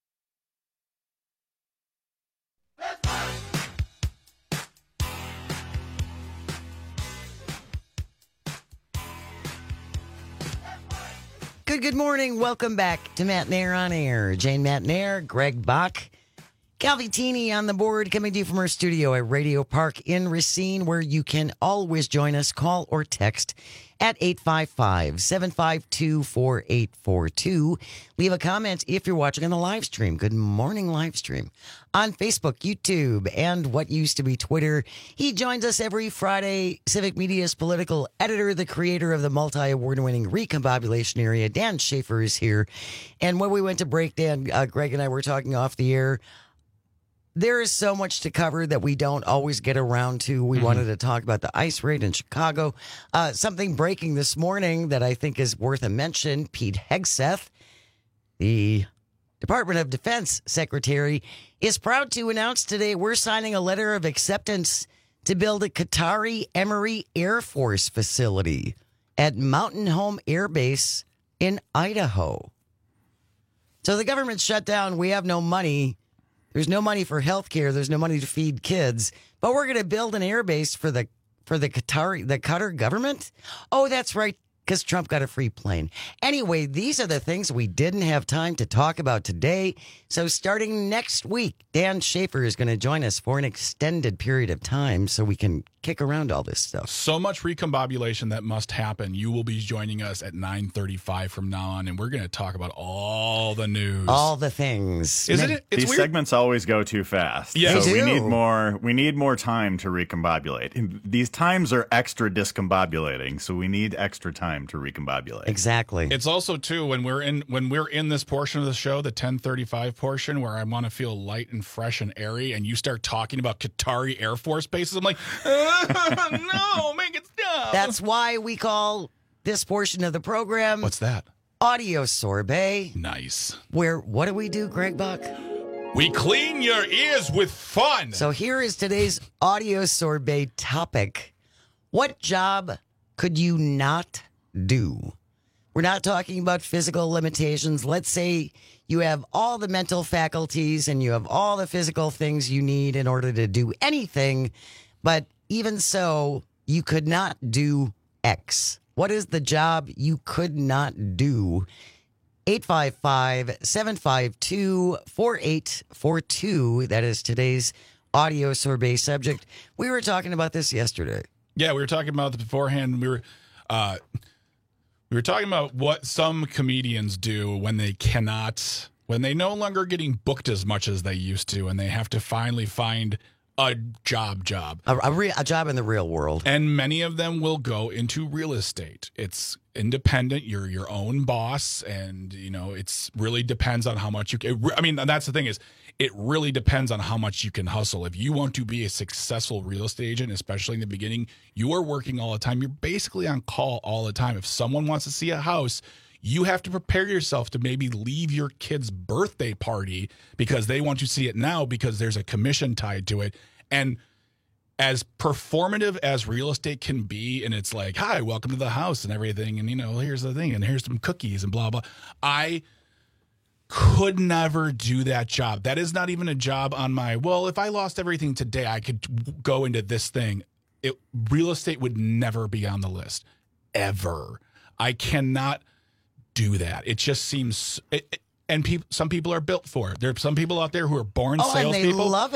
Good, good morning. Welcome back to Matt Nair on Air. Jane Matt Nair, Greg Bach, Calvitini on the board, coming to you from our studio at Radio Park in Racine, where you can always join us. Call or text at eight five five, seven five two, four eight four two. Leave a comment if you're watching on the live stream. Good morning, live stream on Facebook, YouTube, and what used to be Twitter. He joins us every Friday. Civic Media's political editor, the creator of the multi-award-winning Recombobulation Area, Dan Schaefer, is here. And when we went to break, Dan, uh, Greg and I were talking off the air. There is so much to cover that we don't always get around to. We mm-hmm. wanted to talk about the ICE raid in Chicago. Uh, something breaking this morning that I think is worth a mention. Pete Hegseth, the Department of Defense Secretary, is proud to announce today we're signing a letter of acceptance to build a Qatari Emory Air Force facility at Mountain Home Air Base in Idaho. So the government's shut down. We have no money. There's no money for health care. There's no money to feed kids. But we're going to build an air base for the for the Qatari, the Qatar government. Oh, that's right, because Trump got a free plane. Anyway, these are the things we didn't have time to talk about today. So starting next week, Dan Schaefer is going to join us for an extended period of time so we can kick around all this stuff. So much recombobulation that must happen. You will be joining us at nine thirty-five from now on, and we're going to talk about all the news. All the things. Isn't it? It's These weird. segments always go too fast. Yeah. So They we do. need more we need more time to recombobulate. And these times are extra discombobulating, so we need extra time to recombobulate. Exactly. It's also too when we're in when we're in this portion of the show, the ten thirty-five portion, where I want to feel light and fresh and airy, and you start talking about Qatari Air Force bases. I'm like, no, make it stop. That's why we call this portion of the program. What's that? Audio Sorbet. Nice. Where, what do we do, Greg Buck? We clean your ears with fun. So here is today's Audio Sorbet topic. What job could you not do? We're not talking about physical limitations. Let's say you have all the mental faculties and you have all the physical things you need in order to do anything, but even so, you could not do X. What is the job you could not do? eight five five, seven five two, four eight four two. That is today's Audio Sorbet subject. We were talking about this yesterday. Yeah, we were talking about it beforehand. We were uh, we were talking about what some comedians do when they cannot, when they no longer getting booked as much as they used to, and they have to finally find a job job. A, a, re- a job in the real world. And many of them will go into real estate. It's independent. You're your own boss. And, you know, it's really depends on how much you can. I mean, that's the thing is, it really depends on how much you can hustle. If you want to be a successful real estate agent, especially in the beginning, you are working all the time. You're basically on call all the time. If someone wants to see a house, you have to prepare yourself to maybe leave your kid's birthday party because they want to see it now because there's a commission tied to it. And as performative as real estate can be, and it's like, hi, welcome to the house and everything. And, you know, here's the thing, and here's some cookies and blah, blah. I could never do that job. That is not even a job on my, well, if I lost everything today, I could go into this thing. It, real estate would never be on the list, ever. I cannot do that. It just seems, it, it, and people, some people are built for it. There are some people out there who are born oh, salespeople. and they love it.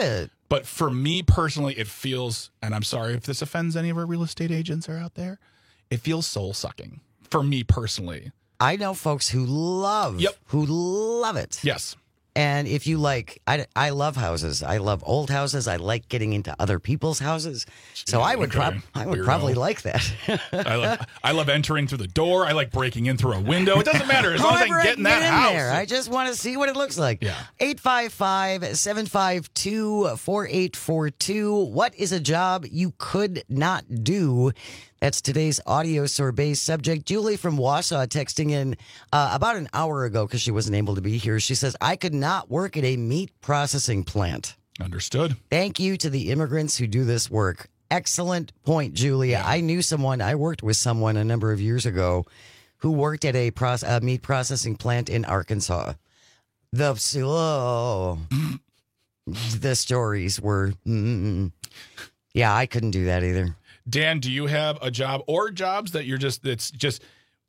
But for me personally, it feels, and I'm sorry if this offends any of our real estate agents are out there, it feels soul sucking for me personally. I know folks who love, yep. who love it. Yes. And if you like, I, I love houses. I love old houses. I like getting into other people's houses. So Yeah, I would, okay. prob- I would Weirdo. probably like that. I, love, I love entering through the door. I like breaking in through a window. It doesn't matter as long as I However can get in that in house. there. I just want to see what it looks like. Yeah. eight five five, seven five two, four eight four two. What is a job you could not do? That's today's audio sorbet subject. Julie from Wausau texting in uh, about an hour ago because she wasn't able to be here. She says, I could not work at a meat processing plant. Understood. Thank you to the immigrants who do this work. Excellent point, Julia. I knew someone, I worked with someone a number of years ago who worked at a, proce- a meat processing plant in Arkansas. The, oh, the stories were, mm, yeah, I couldn't do that either. Dan, do you have a job or jobs that you're just, it's just.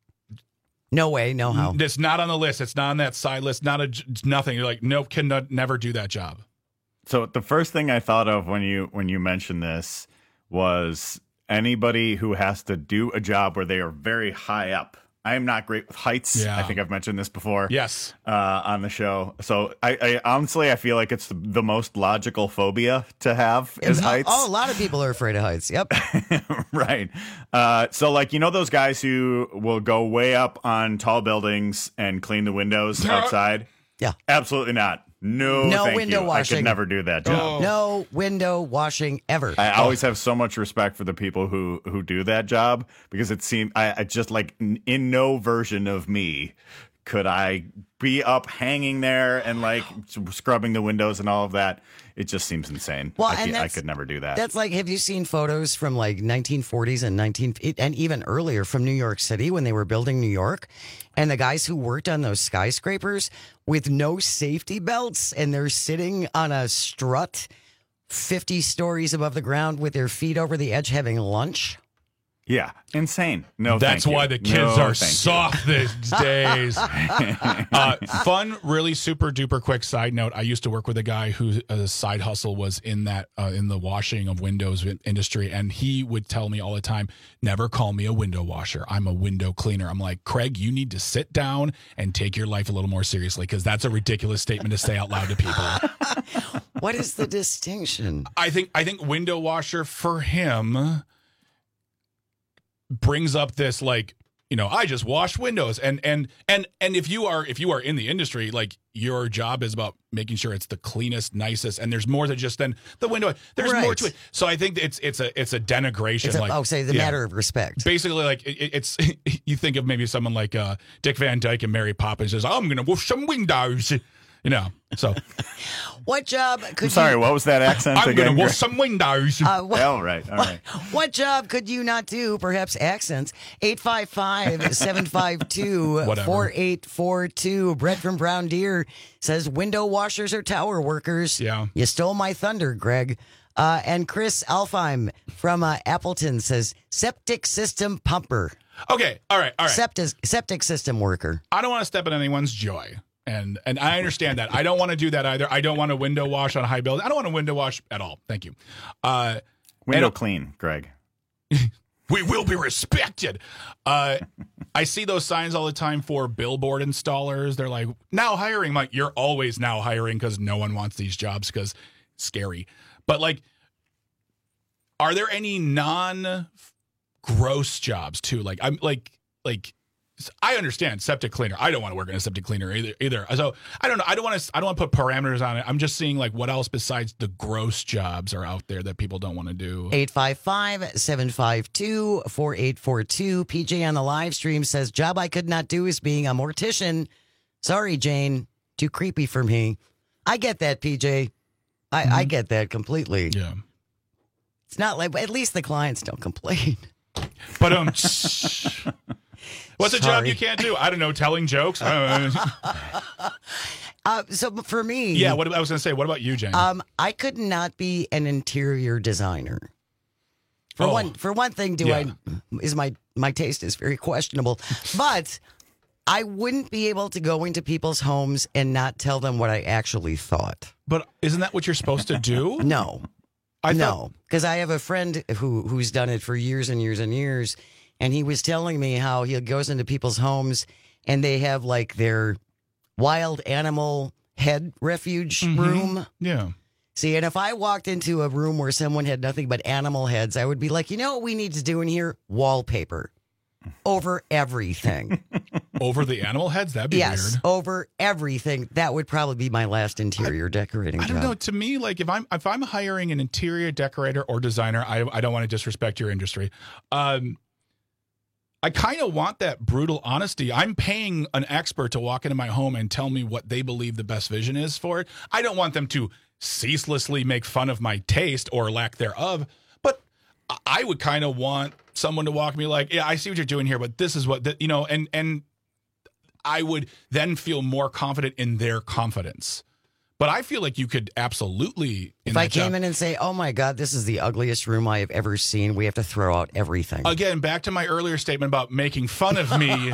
No way, no how. It's not on the list. It's not on that side list. Not a, it's nothing. You're like, nope, can not, never do that job. So the first thing I thought of when you when you mentioned this was anybody who has to do a job where they are very high up. I am not great with heights. Yeah. I think I've mentioned this before. Yes. Uh, on the show. So I, I honestly, I feel like it's the, the most logical phobia to have is And, heights. Oh, a lot of people are afraid of heights. Yep. Right. Uh, so like, you know, those guys who will go way up on tall buildings and clean the windows outside? Yeah. Absolutely not. No, No thank window you. washing. I could never do that job. No window washing ever. I always have so much respect for the people who who do that job because it seems I, I just like in, in no version of me could I be up hanging there and like scrubbing the windows and all of that. It just seems insane. Well, I, and can't- I that's- could never do that. That's like, have you seen photos from like nineteen forties and nineteen and even earlier from New York City when they were building New York, and the guys who worked on those skyscrapers with no safety belts and they're sitting on a strut fifty stories above the ground with their feet over the edge having lunch? Yeah, insane. No, That's thank why you. the kids No, are thank you. soft these days. uh, fun, really super duper quick side note. I used to work with a guy whose uh, side hustle was in that uh, in the washing of windows industry, and he would tell me all the time, "Never call me a window washer. I'm a window cleaner." I'm like, Craig, you need to sit down and take your life a little more seriously because that's a ridiculous statement to say out loud to people. What is the distinction? I think I think window washer for him brings up this like, you know, I just wash windows, and and and and if you are if you are in the industry, like your job is about making sure it's the cleanest, nicest, and there's more than just then the window. There's more Right. to it. So I think it's it's a it's a denigration. It's a, like I'll say the yeah. matter of respect. Basically, like it, it's you think of maybe someone like uh, Dick Van Dyke and Mary Poppins says, "I'm going to wash some windows," you know. So What job could I'm sorry, you, what was that accent I'm again? going to wash Greg? some windows. Uh, what, Oh, right. All right. what job could you not do? Perhaps accents. eight five five, seven five two, four eight four two. Brett from Brown Deer says window washers are tower workers. Yeah. You stole my thunder, Greg. Uh, and Chris Alfheim from uh, Appleton says septic system pumper. Okay, all right, all right. Septic, septic system worker. I don't want to step in anyone's joy. And and I understand that. I don't want to do that either. I don't want to window wash on a high building. I don't want to window wash at all. Thank you. Uh, Window and- clean, Greg. We will be respected. Uh, I see those signs all the time for billboard installers. They're like, now hiring. I'm like, you're always now hiring because no one wants these jobs because scary. But like, are there any non-gross jobs too? Like, I'm like, like, I understand septic cleaner. I don't want to work in a septic cleaner either. Either. So I don't know. I don't want to. I don't want to put parameters on it. I'm just seeing like what else besides the gross jobs are out there that people don't want to do. eight five five, seven five two, four eight four two. P J on the live stream says, job I could not do is being a mortician. Sorry, Jane. Too creepy for me. I get that, P J. I, Mm-hmm. I get that completely. Yeah. It's not like, at least the clients don't complain. But um, what's a job Sorry. you can't do? I don't know. Telling jokes. Uh, Uh, so for me, yeah. What I was gonna say. What about you, Jane? um, I could not be an interior designer. For Oh. one, for one thing, do Yeah. I is my my taste is very questionable, but I wouldn't be able to go into people's homes and not tell them what I actually thought. But isn't that what you're supposed to do? No. I no, because I have a friend who who's done it for years and years and years, and he was telling me how he goes into people's homes and they have like their wild animal head refuge Mhm. room. Yeah. See, and if I walked into a room where someone had nothing but animal heads, I would be like, you know what we need to do in here? Wallpaper. Over everything. Over the animal heads? That'd be yes, weird. over everything. That would probably be my last interior decorating I don't job. know. To me, like if I'm if I'm hiring an interior decorator or designer, I I don't want to disrespect your industry. Um, I kind of want that brutal honesty. I'm paying an expert to walk into my home and tell me what they believe the best vision is for it. I don't want them to ceaselessly make fun of my taste or lack thereof, but I would kind of want someone to walk me like, yeah, I see what you're doing here, but this is what, the, you know, and and I would then feel more confident in their confidence. But I feel like you could absolutely. If I came in and say, oh my God, this is the ugliest room I have ever seen, we have to throw out everything. Again, back to my earlier statement about making fun of me.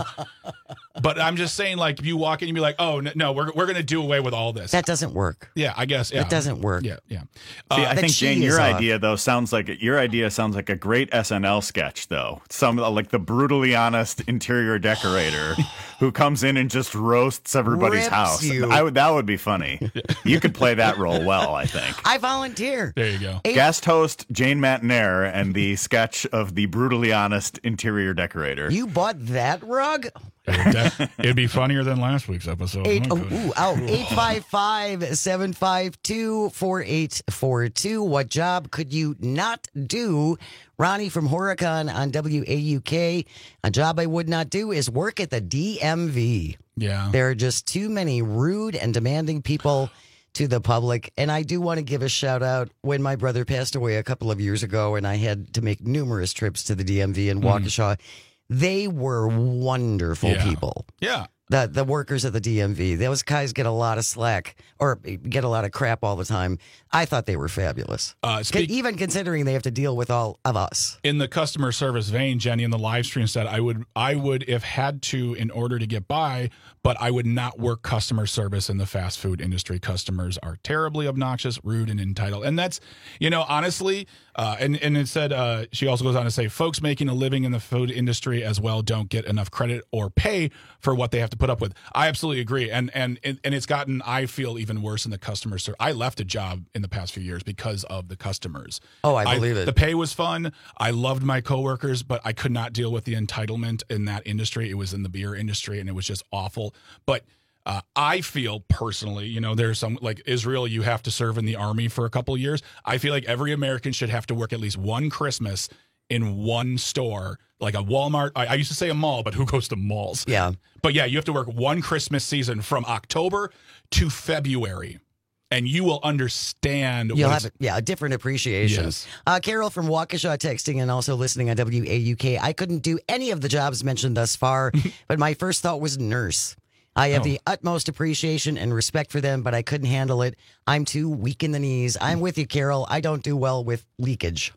But I'm just saying, like, if you walk in, you'd be like, oh, no, no we're, we're going to do away with all this. That doesn't work. Yeah, I guess. Yeah. It doesn't work. Yeah, yeah. See, Uh, I think, she Jane, is your off. idea, though, sounds like your idea sounds like a great S N L sketch, though. Some like the brutally honest interior decorator who comes in and just roasts everybody's Rips house. you. I would that would be funny. You could play that role well, I think. I volunteer. There you go. Eight- Guest host Jane Matinaire and the sketch of the brutally honest interior decorator. You bought that rug? That- it'd be funnier than last week's episode. Eight, Oh, oh, good. ooh, out. eight five five, seven five two, four eight four two. What job could you not do? Ronnie from Horicon on W A U K. A job I would not do is work at the D M V. Yeah. There are just too many rude and demanding people to the public. And I do want to give a shout out when my brother passed away a couple of years ago and I had to make numerous trips to the D M V in Waukesha. They were wonderful Yeah. people. Yeah. The the workers at the D M V, those guys get a lot of slack or get a lot of crap all the time. I thought they were fabulous. Uh, speak- Even considering they have to deal with all of us. In the customer service vein, Jenny in the live stream said, I would, I would if had to in order to get by, but I would not work customer service in the fast food industry. Customers are terribly obnoxious, rude, and entitled. And that's, you know, honestly, uh, and, and it said, uh, she also goes on to say, folks making a living in the food industry as well don't get enough credit or pay for what they have to put up with. I absolutely agree. And, and, and it's gotten, I feel, even worse in the customer service. I left a job in the past few years because of the customers. Oh, I believe it. The pay was fun. I loved my coworkers, but I could not deal with the entitlement in that industry. It was in the beer industry, and it was just awful. But uh, I feel personally, you know, there's some like Israel, you have to serve in the army for a couple of years. I feel like every American should have to work at least one Christmas in one store, like a Walmart. I, I used to say a mall, but who goes to malls? Yeah. But yeah, you have to work one Christmas season from October to February. And you will understand. You'll what have, yeah, a different appreciation. Yes. Uh, Carol from Waukesha texting and also listening on W A U K. I couldn't do any of the jobs mentioned thus far, but my first thought was nurse. I have Oh. the utmost appreciation and respect for them, but I couldn't handle it. I'm too weak in the knees. I'm with you, Carol. I don't do well with leakage.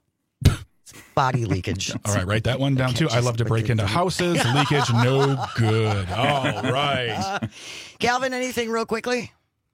Body leakage. All right, write that one down too. I love to break into houses. Leakage, no good. All right. Calvin, anything real quickly?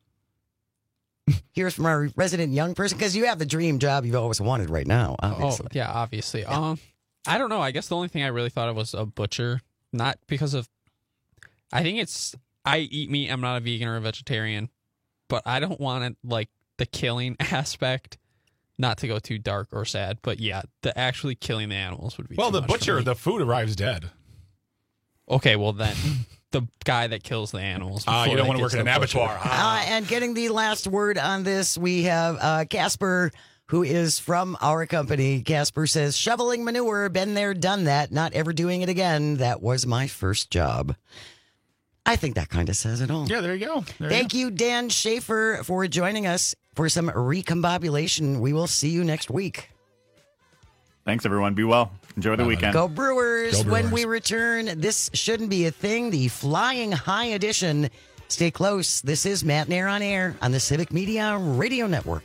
Here's from our resident young person, because you have the dream job you've always wanted right now, obviously. Oh, yeah, obviously. Um, I don't know. I guess the only thing I really thought of was a butcher. Not because of... I think it's... I eat meat. I'm not a vegan or a vegetarian. But I don't want it, like, the killing aspect, not to go too dark or sad. But, yeah, the actually killing the animals would be Well, too the much for butcher, me. the food arrives dead. Okay, well, then... the guy that kills the animals. Ah, you before don't they want to get work in the an butcher. abattoir. Uh, and getting the last word on this, we have uh, Casper, who is from our company. Casper says, shoveling manure, been there, done that, not ever doing it again. That was my first job. I think that kind of says it all. Yeah, there you go. There Thank you, Dan Schaefer, for joining us for some recombobulation. We will see you next week. Thanks, everyone. Be well. Enjoy the weekend. Go Brewers. Go Brewers. When we return, this shouldn't be a thing. The Flying High edition. Stay close. This is Matt Nair on Air on the Civic Media Radio Network.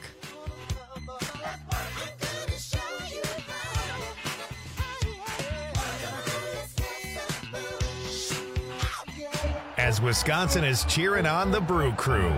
as Wisconsin is cheering on the Brew Crew.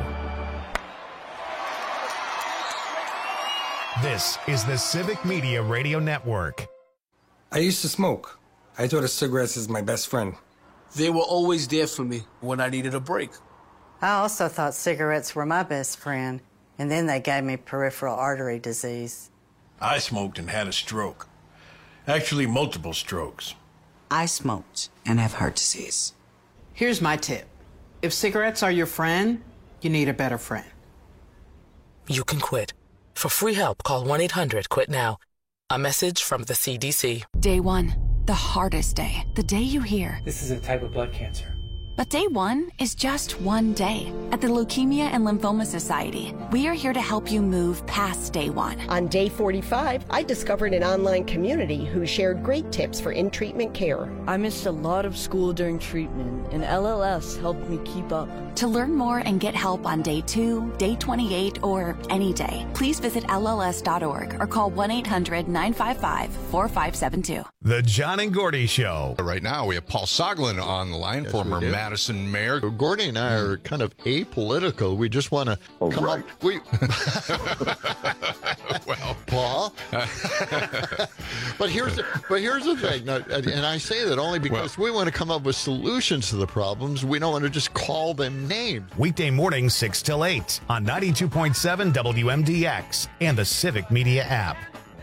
This is the Civic Media Radio Network. I used to smoke. I thought of cigarettes as my best friend. They were always there for me when I needed a break. I also thought cigarettes were my best friend, and then they gave me peripheral artery disease. I smoked and had a stroke. Actually, multiple strokes. I smoked and have heart disease. Here's my tip. If cigarettes are your friend, you need a better friend. You can quit. For free help, call one eight hundred quit now. A message from the C D C. Day one, the hardest day. The day you hear, This is a type of blood cancer. but day one is just one day. At the Leukemia and Lymphoma Society, we are here to help you move past day one. On day forty-five, I discovered an online community who shared great tips for in-treatment care. I missed a lot of school during treatment, and L L S helped me keep up. To learn more and get help on day two, day twenty-eight, or any day, please visit L L S dot org or call one eight hundred nine five five four five seven two. The John and Gordy Show. Right now, we have Paul Soglin on the line, yes, former Madison mayor. Gordy and I are kind of apolitical. We just want to oh, come right. up. We, well, Paul. but here's the, but here's the thing, and I say that only because well, we want to come up with solutions to the problems. We don't want to just call them names. Weekday mornings six till eight on ninety-two point seven W M D X and the Civic Media app.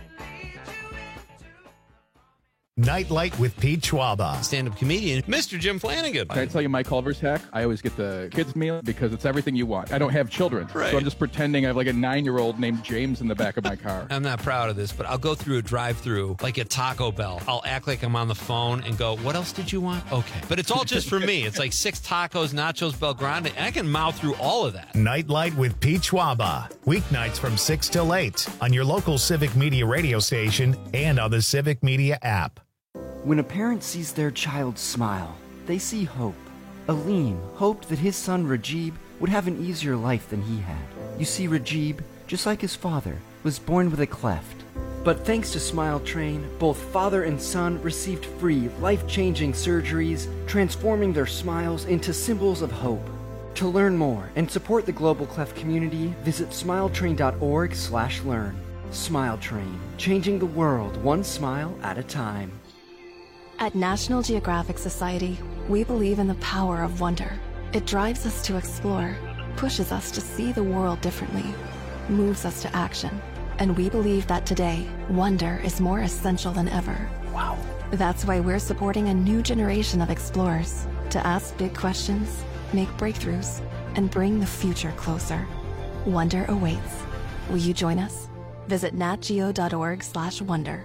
Nightlight with Pete Schwaba. Stand-up comedian, Mister Jim Flanagan. Can I tell you my Culver's hack? I always get the kids' meal because it's everything you want. I don't have children, right. So I'm just pretending I have like a nine-year-old named James in the back of my car. I'm not proud of this, but I'll go through a drive-through like at Taco Bell. I'll act like I'm on the phone and go, what else did you want? Okay. But it's all just for me. It's like six tacos, nachos, Bel Grande, and I can mouth through all of that. Nightlight with Pete Schwaba. Weeknights from six till eight on your local Civic Media radio station and on the Civic Media app. When a parent sees their child smile, they see hope. Aleem hoped that his son Rajib would have an easier life than he had. You see, Rajib, just like his father, was born with a cleft. But thanks to Smile Train, both father and son received free, life-changing surgeries, transforming their smiles into symbols of hope. To learn more and support the global cleft community, visit smiletrain.org slash learn. Smile Train, changing the world one smile at a time. At National Geographic Society, we believe in the power of wonder. It drives us to explore, pushes us to see the world differently, moves us to action. And we believe that today, wonder is more essential than ever. Wow. That's why we're supporting a new generation of explorers to ask big questions, make breakthroughs, and bring the future closer. Wonder awaits. Will you join us? Visit natgeo.org slash wonder.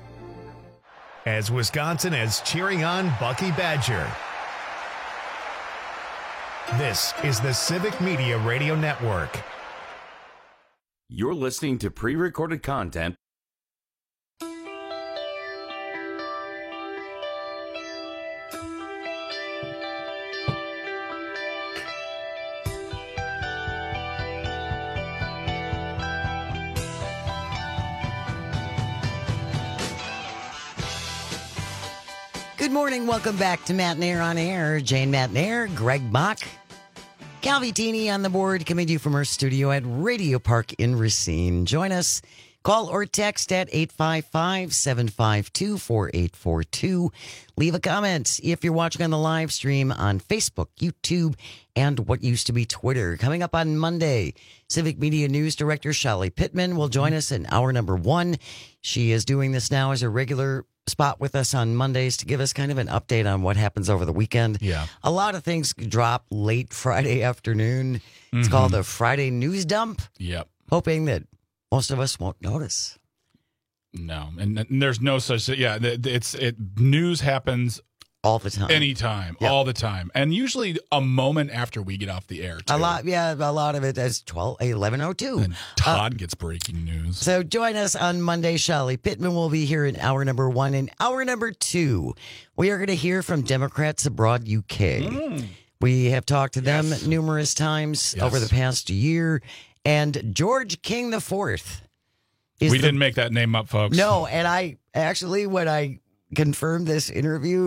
As Wisconsin is cheering on Bucky Badger. This is the Civic Media Radio Network. You're listening to pre-recorded content. Good morning. Welcome back to Matt Nair on Air. Jane Matt Nair, Greg Bach, Calvi Teeny on the board, coming to you from our studio at Radio Park in Racine. Join us. Call or text at eight five five, seven five two, four eight four two. Leave a comment if you're watching on the live stream on Facebook, YouTube, and what used to be Twitter. Coming up on Monday, Civic Media News Director Shali Pittman will join us in hour number one. She is doing this now as a regular spot with us on Mondays to give us kind of an update on what happens over the weekend. Yeah. A lot of things drop late Friday afternoon. It's Mhm. called a Friday news dump. Yep. Hoping that most of us won't notice. No, and, and there's no such. Yeah, it's it. News happens all the time, anytime, Yep. all the time, and usually a moment after we get off the air. Too. A lot, yeah, a lot of it is twelve, eleven oh two. And Todd uh, gets breaking news. So join us on Monday. Shali Pittman will be here in hour number one. In hour number two, we are going to hear from Democrats abroad U K. Mm. We have talked to them yes. numerous times yes. over the past year. And George King the Fourth. We the, didn't make that name up, folks. No, and I actually, when I confirmed this interview,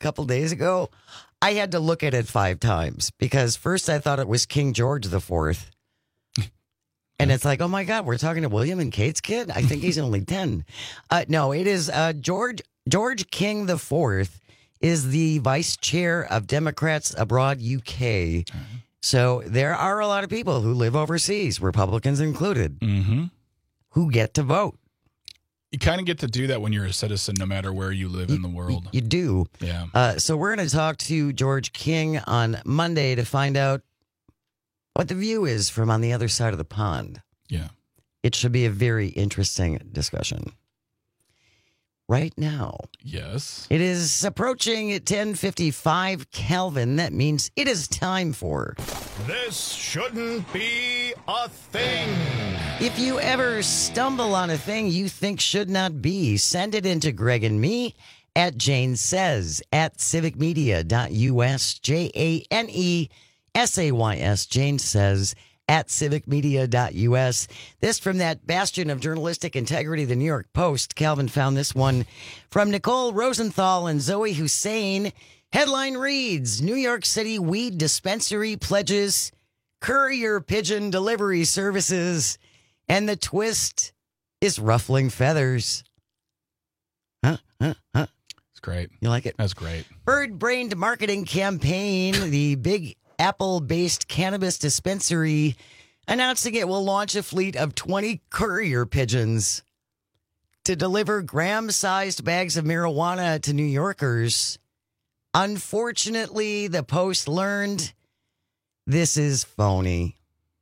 couple days ago, I had to look at it five times because first I thought it was King George the Fourth. And it's like, oh my God, we're talking to William and Kate's kid? I think he's only ten. Uh, no, it is uh, George George King the Fourth is the vice chair of Democrats Abroad U K. Mm-hmm. So there are a lot of people who live overseas, Republicans included, mm-hmm. who get to vote. You kind of get to do that when you're a citizen, no matter where you live you, in the world. You do. Yeah. Uh, so we're going to talk to George King on Monday to find out what the view is from on the other side of the pond. Yeah. It should be a very interesting discussion. Right now. Yes. It is approaching ten fifty-five Kelvin. That means it is time for... This shouldn't be a thing. If you ever stumble on a thing you think should not be, send it into Greg and me at Jane Says at civic media dot U S. J A N E S A Y S. Jane Says at civic media dot U S. This from that bastion of journalistic integrity, the New York Post. Calvin found this one from Nicole Rosenthal and Zoe Hussein. Headline reads, New York City weed dispensary pledges courier pigeon delivery services, and the twist is ruffling feathers. Huh? Huh? Huh? It's great. You like it? That's great. Bird-brained marketing campaign, the Big Apple-based cannabis dispensary announcing it will launch a fleet of twenty courier pigeons to deliver gram-sized bags of marijuana to New Yorkers. Unfortunately, the Post learned this is phony.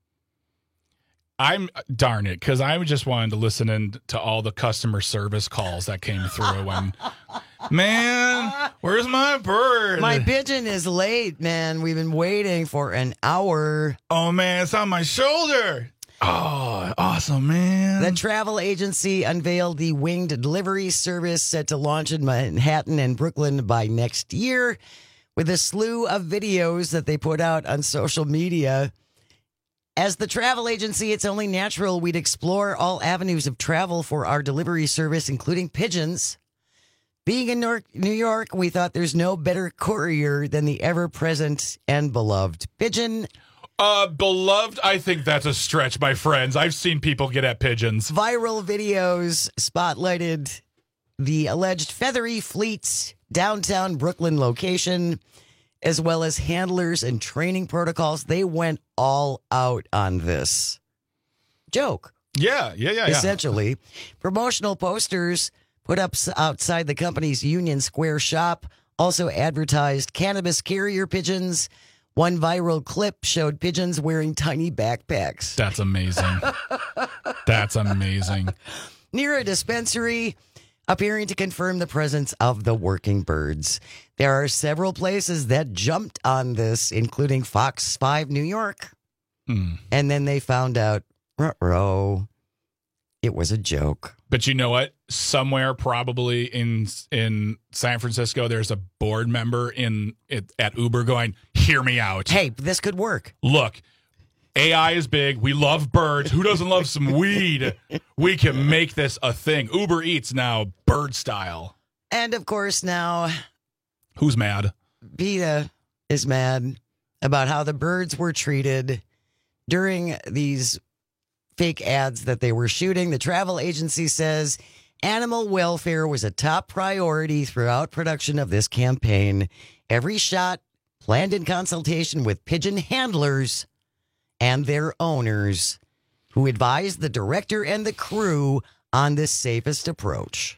I'm darn it, because I just wanted to listen in to all the customer service calls that came through. And man, where's my bird? My pigeon is late, man. We've been waiting for an hour. Oh man, it's on my shoulder. Oh, awesome, man. The travel agency unveiled the winged delivery service set to launch in Manhattan and Brooklyn by next year with a slew of videos that they put out on social media. As the travel agency, it's only natural we'd explore all avenues of travel for our delivery service, including pigeons. Being in New York, we thought there's no better courier than the ever-present and beloved pigeon. Uh, beloved, I think that's a stretch, my friends. I've seen people get at pigeons. Viral videos spotlighted the alleged feathery fleet's downtown Brooklyn location, as well as handlers and training protocols. They went all out on this joke. Yeah, yeah, yeah, yeah. Essentially, promotional posters put up outside the company's Union Square shop also advertised cannabis carrier pigeons. One viral clip showed pigeons wearing tiny backpacks. That's amazing. That's amazing. Near a dispensary, appearing to confirm the presence of the working birds. There are several places that jumped on this, including Fox five New York. Mm. And then they found out, ruh-roh, it was a joke. But you know what? Somewhere probably in in San Francisco, there's a board member in it, at Uber going, hear me out. Hey, this could work. Look, A I is big. We love birds. Who doesn't love some weed? We can make this a thing. Uber Eats now, bird style. And of course now... Who's mad? PETA is mad about how the birds were treated during these fake ads that they were shooting. The travel agency says animal welfare was a top priority throughout production of this campaign. Every shot planned in consultation with pigeon handlers and their owners, who advised the director and the crew on the safest approach.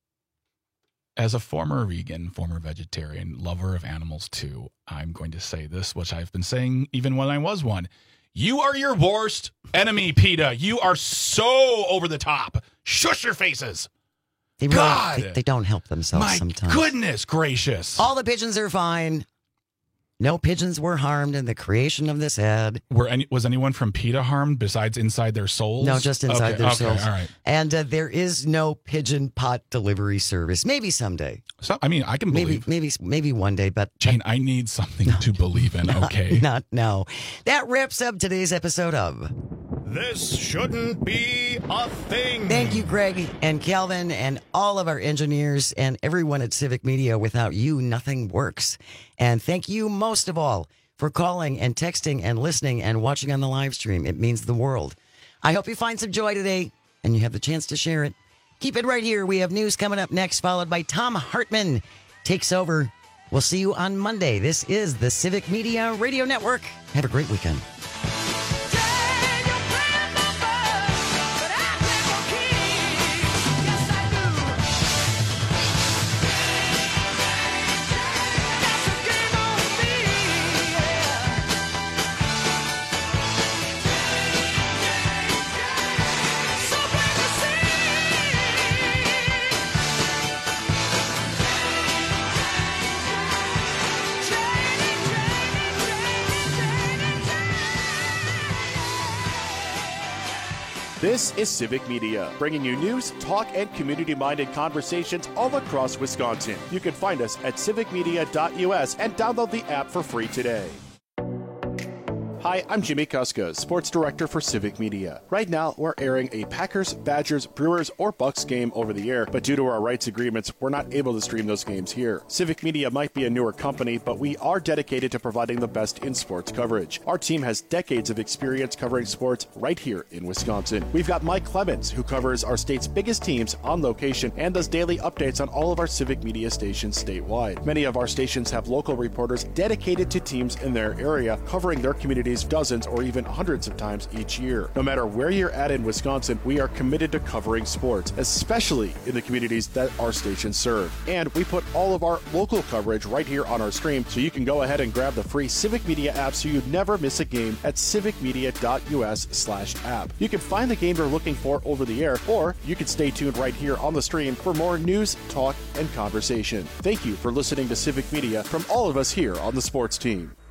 As a former vegan, former vegetarian, lover of animals too, I'm going to say this, which I've been saying even when I was one. You are your worst enemy, PETA. You are so over the top. Shush your faces. They really, God. They, they don't help themselves My sometimes. Goodness gracious. All the pigeons are fine. No pigeons were harmed in the creation of this ad. Were any, was anyone from PETA harmed besides inside their souls? No, just inside okay, their okay, souls. All right. And uh, there is no pigeon pot delivery service. Maybe someday. So I mean, I can believe. Maybe, maybe, maybe one day. But Jane, I need something no, to believe in. Not, okay, not now. That wraps up today's episode of This shouldn't be a thing. Thank you, Greg and Calvin and all of our engineers and everyone at Civic Media. Without you, nothing works. And thank you most of all for calling and texting and listening and watching on the live stream. It means the world. I hope you find some joy today and you have the chance to share it. Keep it right here. We have news coming up next, followed by Tom Hartman takes over. We'll see you on Monday. This is the Civic Media Radio Network. Have a great weekend. This is Civic Media, bringing you news, talk, and community-minded conversations all across Wisconsin. You can find us at civic media dot U S and download the app for free today. Hi, I'm Jimmy Kuska, Sports Director for Civic Media. Right now, we're airing a Packers, Badgers, Brewers, or Bucks game over the air, but due to our rights agreements, we're not able to stream those games here. Civic Media might be a newer company, but we are dedicated to providing the best in sports coverage. Our team has decades of experience covering sports right here in Wisconsin. We've got Mike Clemens, who covers our state's biggest teams on location and does daily updates on all of our Civic Media stations statewide. Many of our stations have local reporters dedicated to teams in their area, covering their communities dozens or even hundreds of times each year. No matter where you're at in Wisconsin, we are committed to covering sports, especially in the communities that our stations serve. And we put all of our local coverage right here on our stream, so you can go ahead and grab the free Civic Media app so you never miss a game at civic media dot U S slash app. You can find the game you're looking for over the air, or you can stay tuned right here on the stream for more news, talk, and conversation. Thank you for listening to Civic Media from all of us here on the sports team.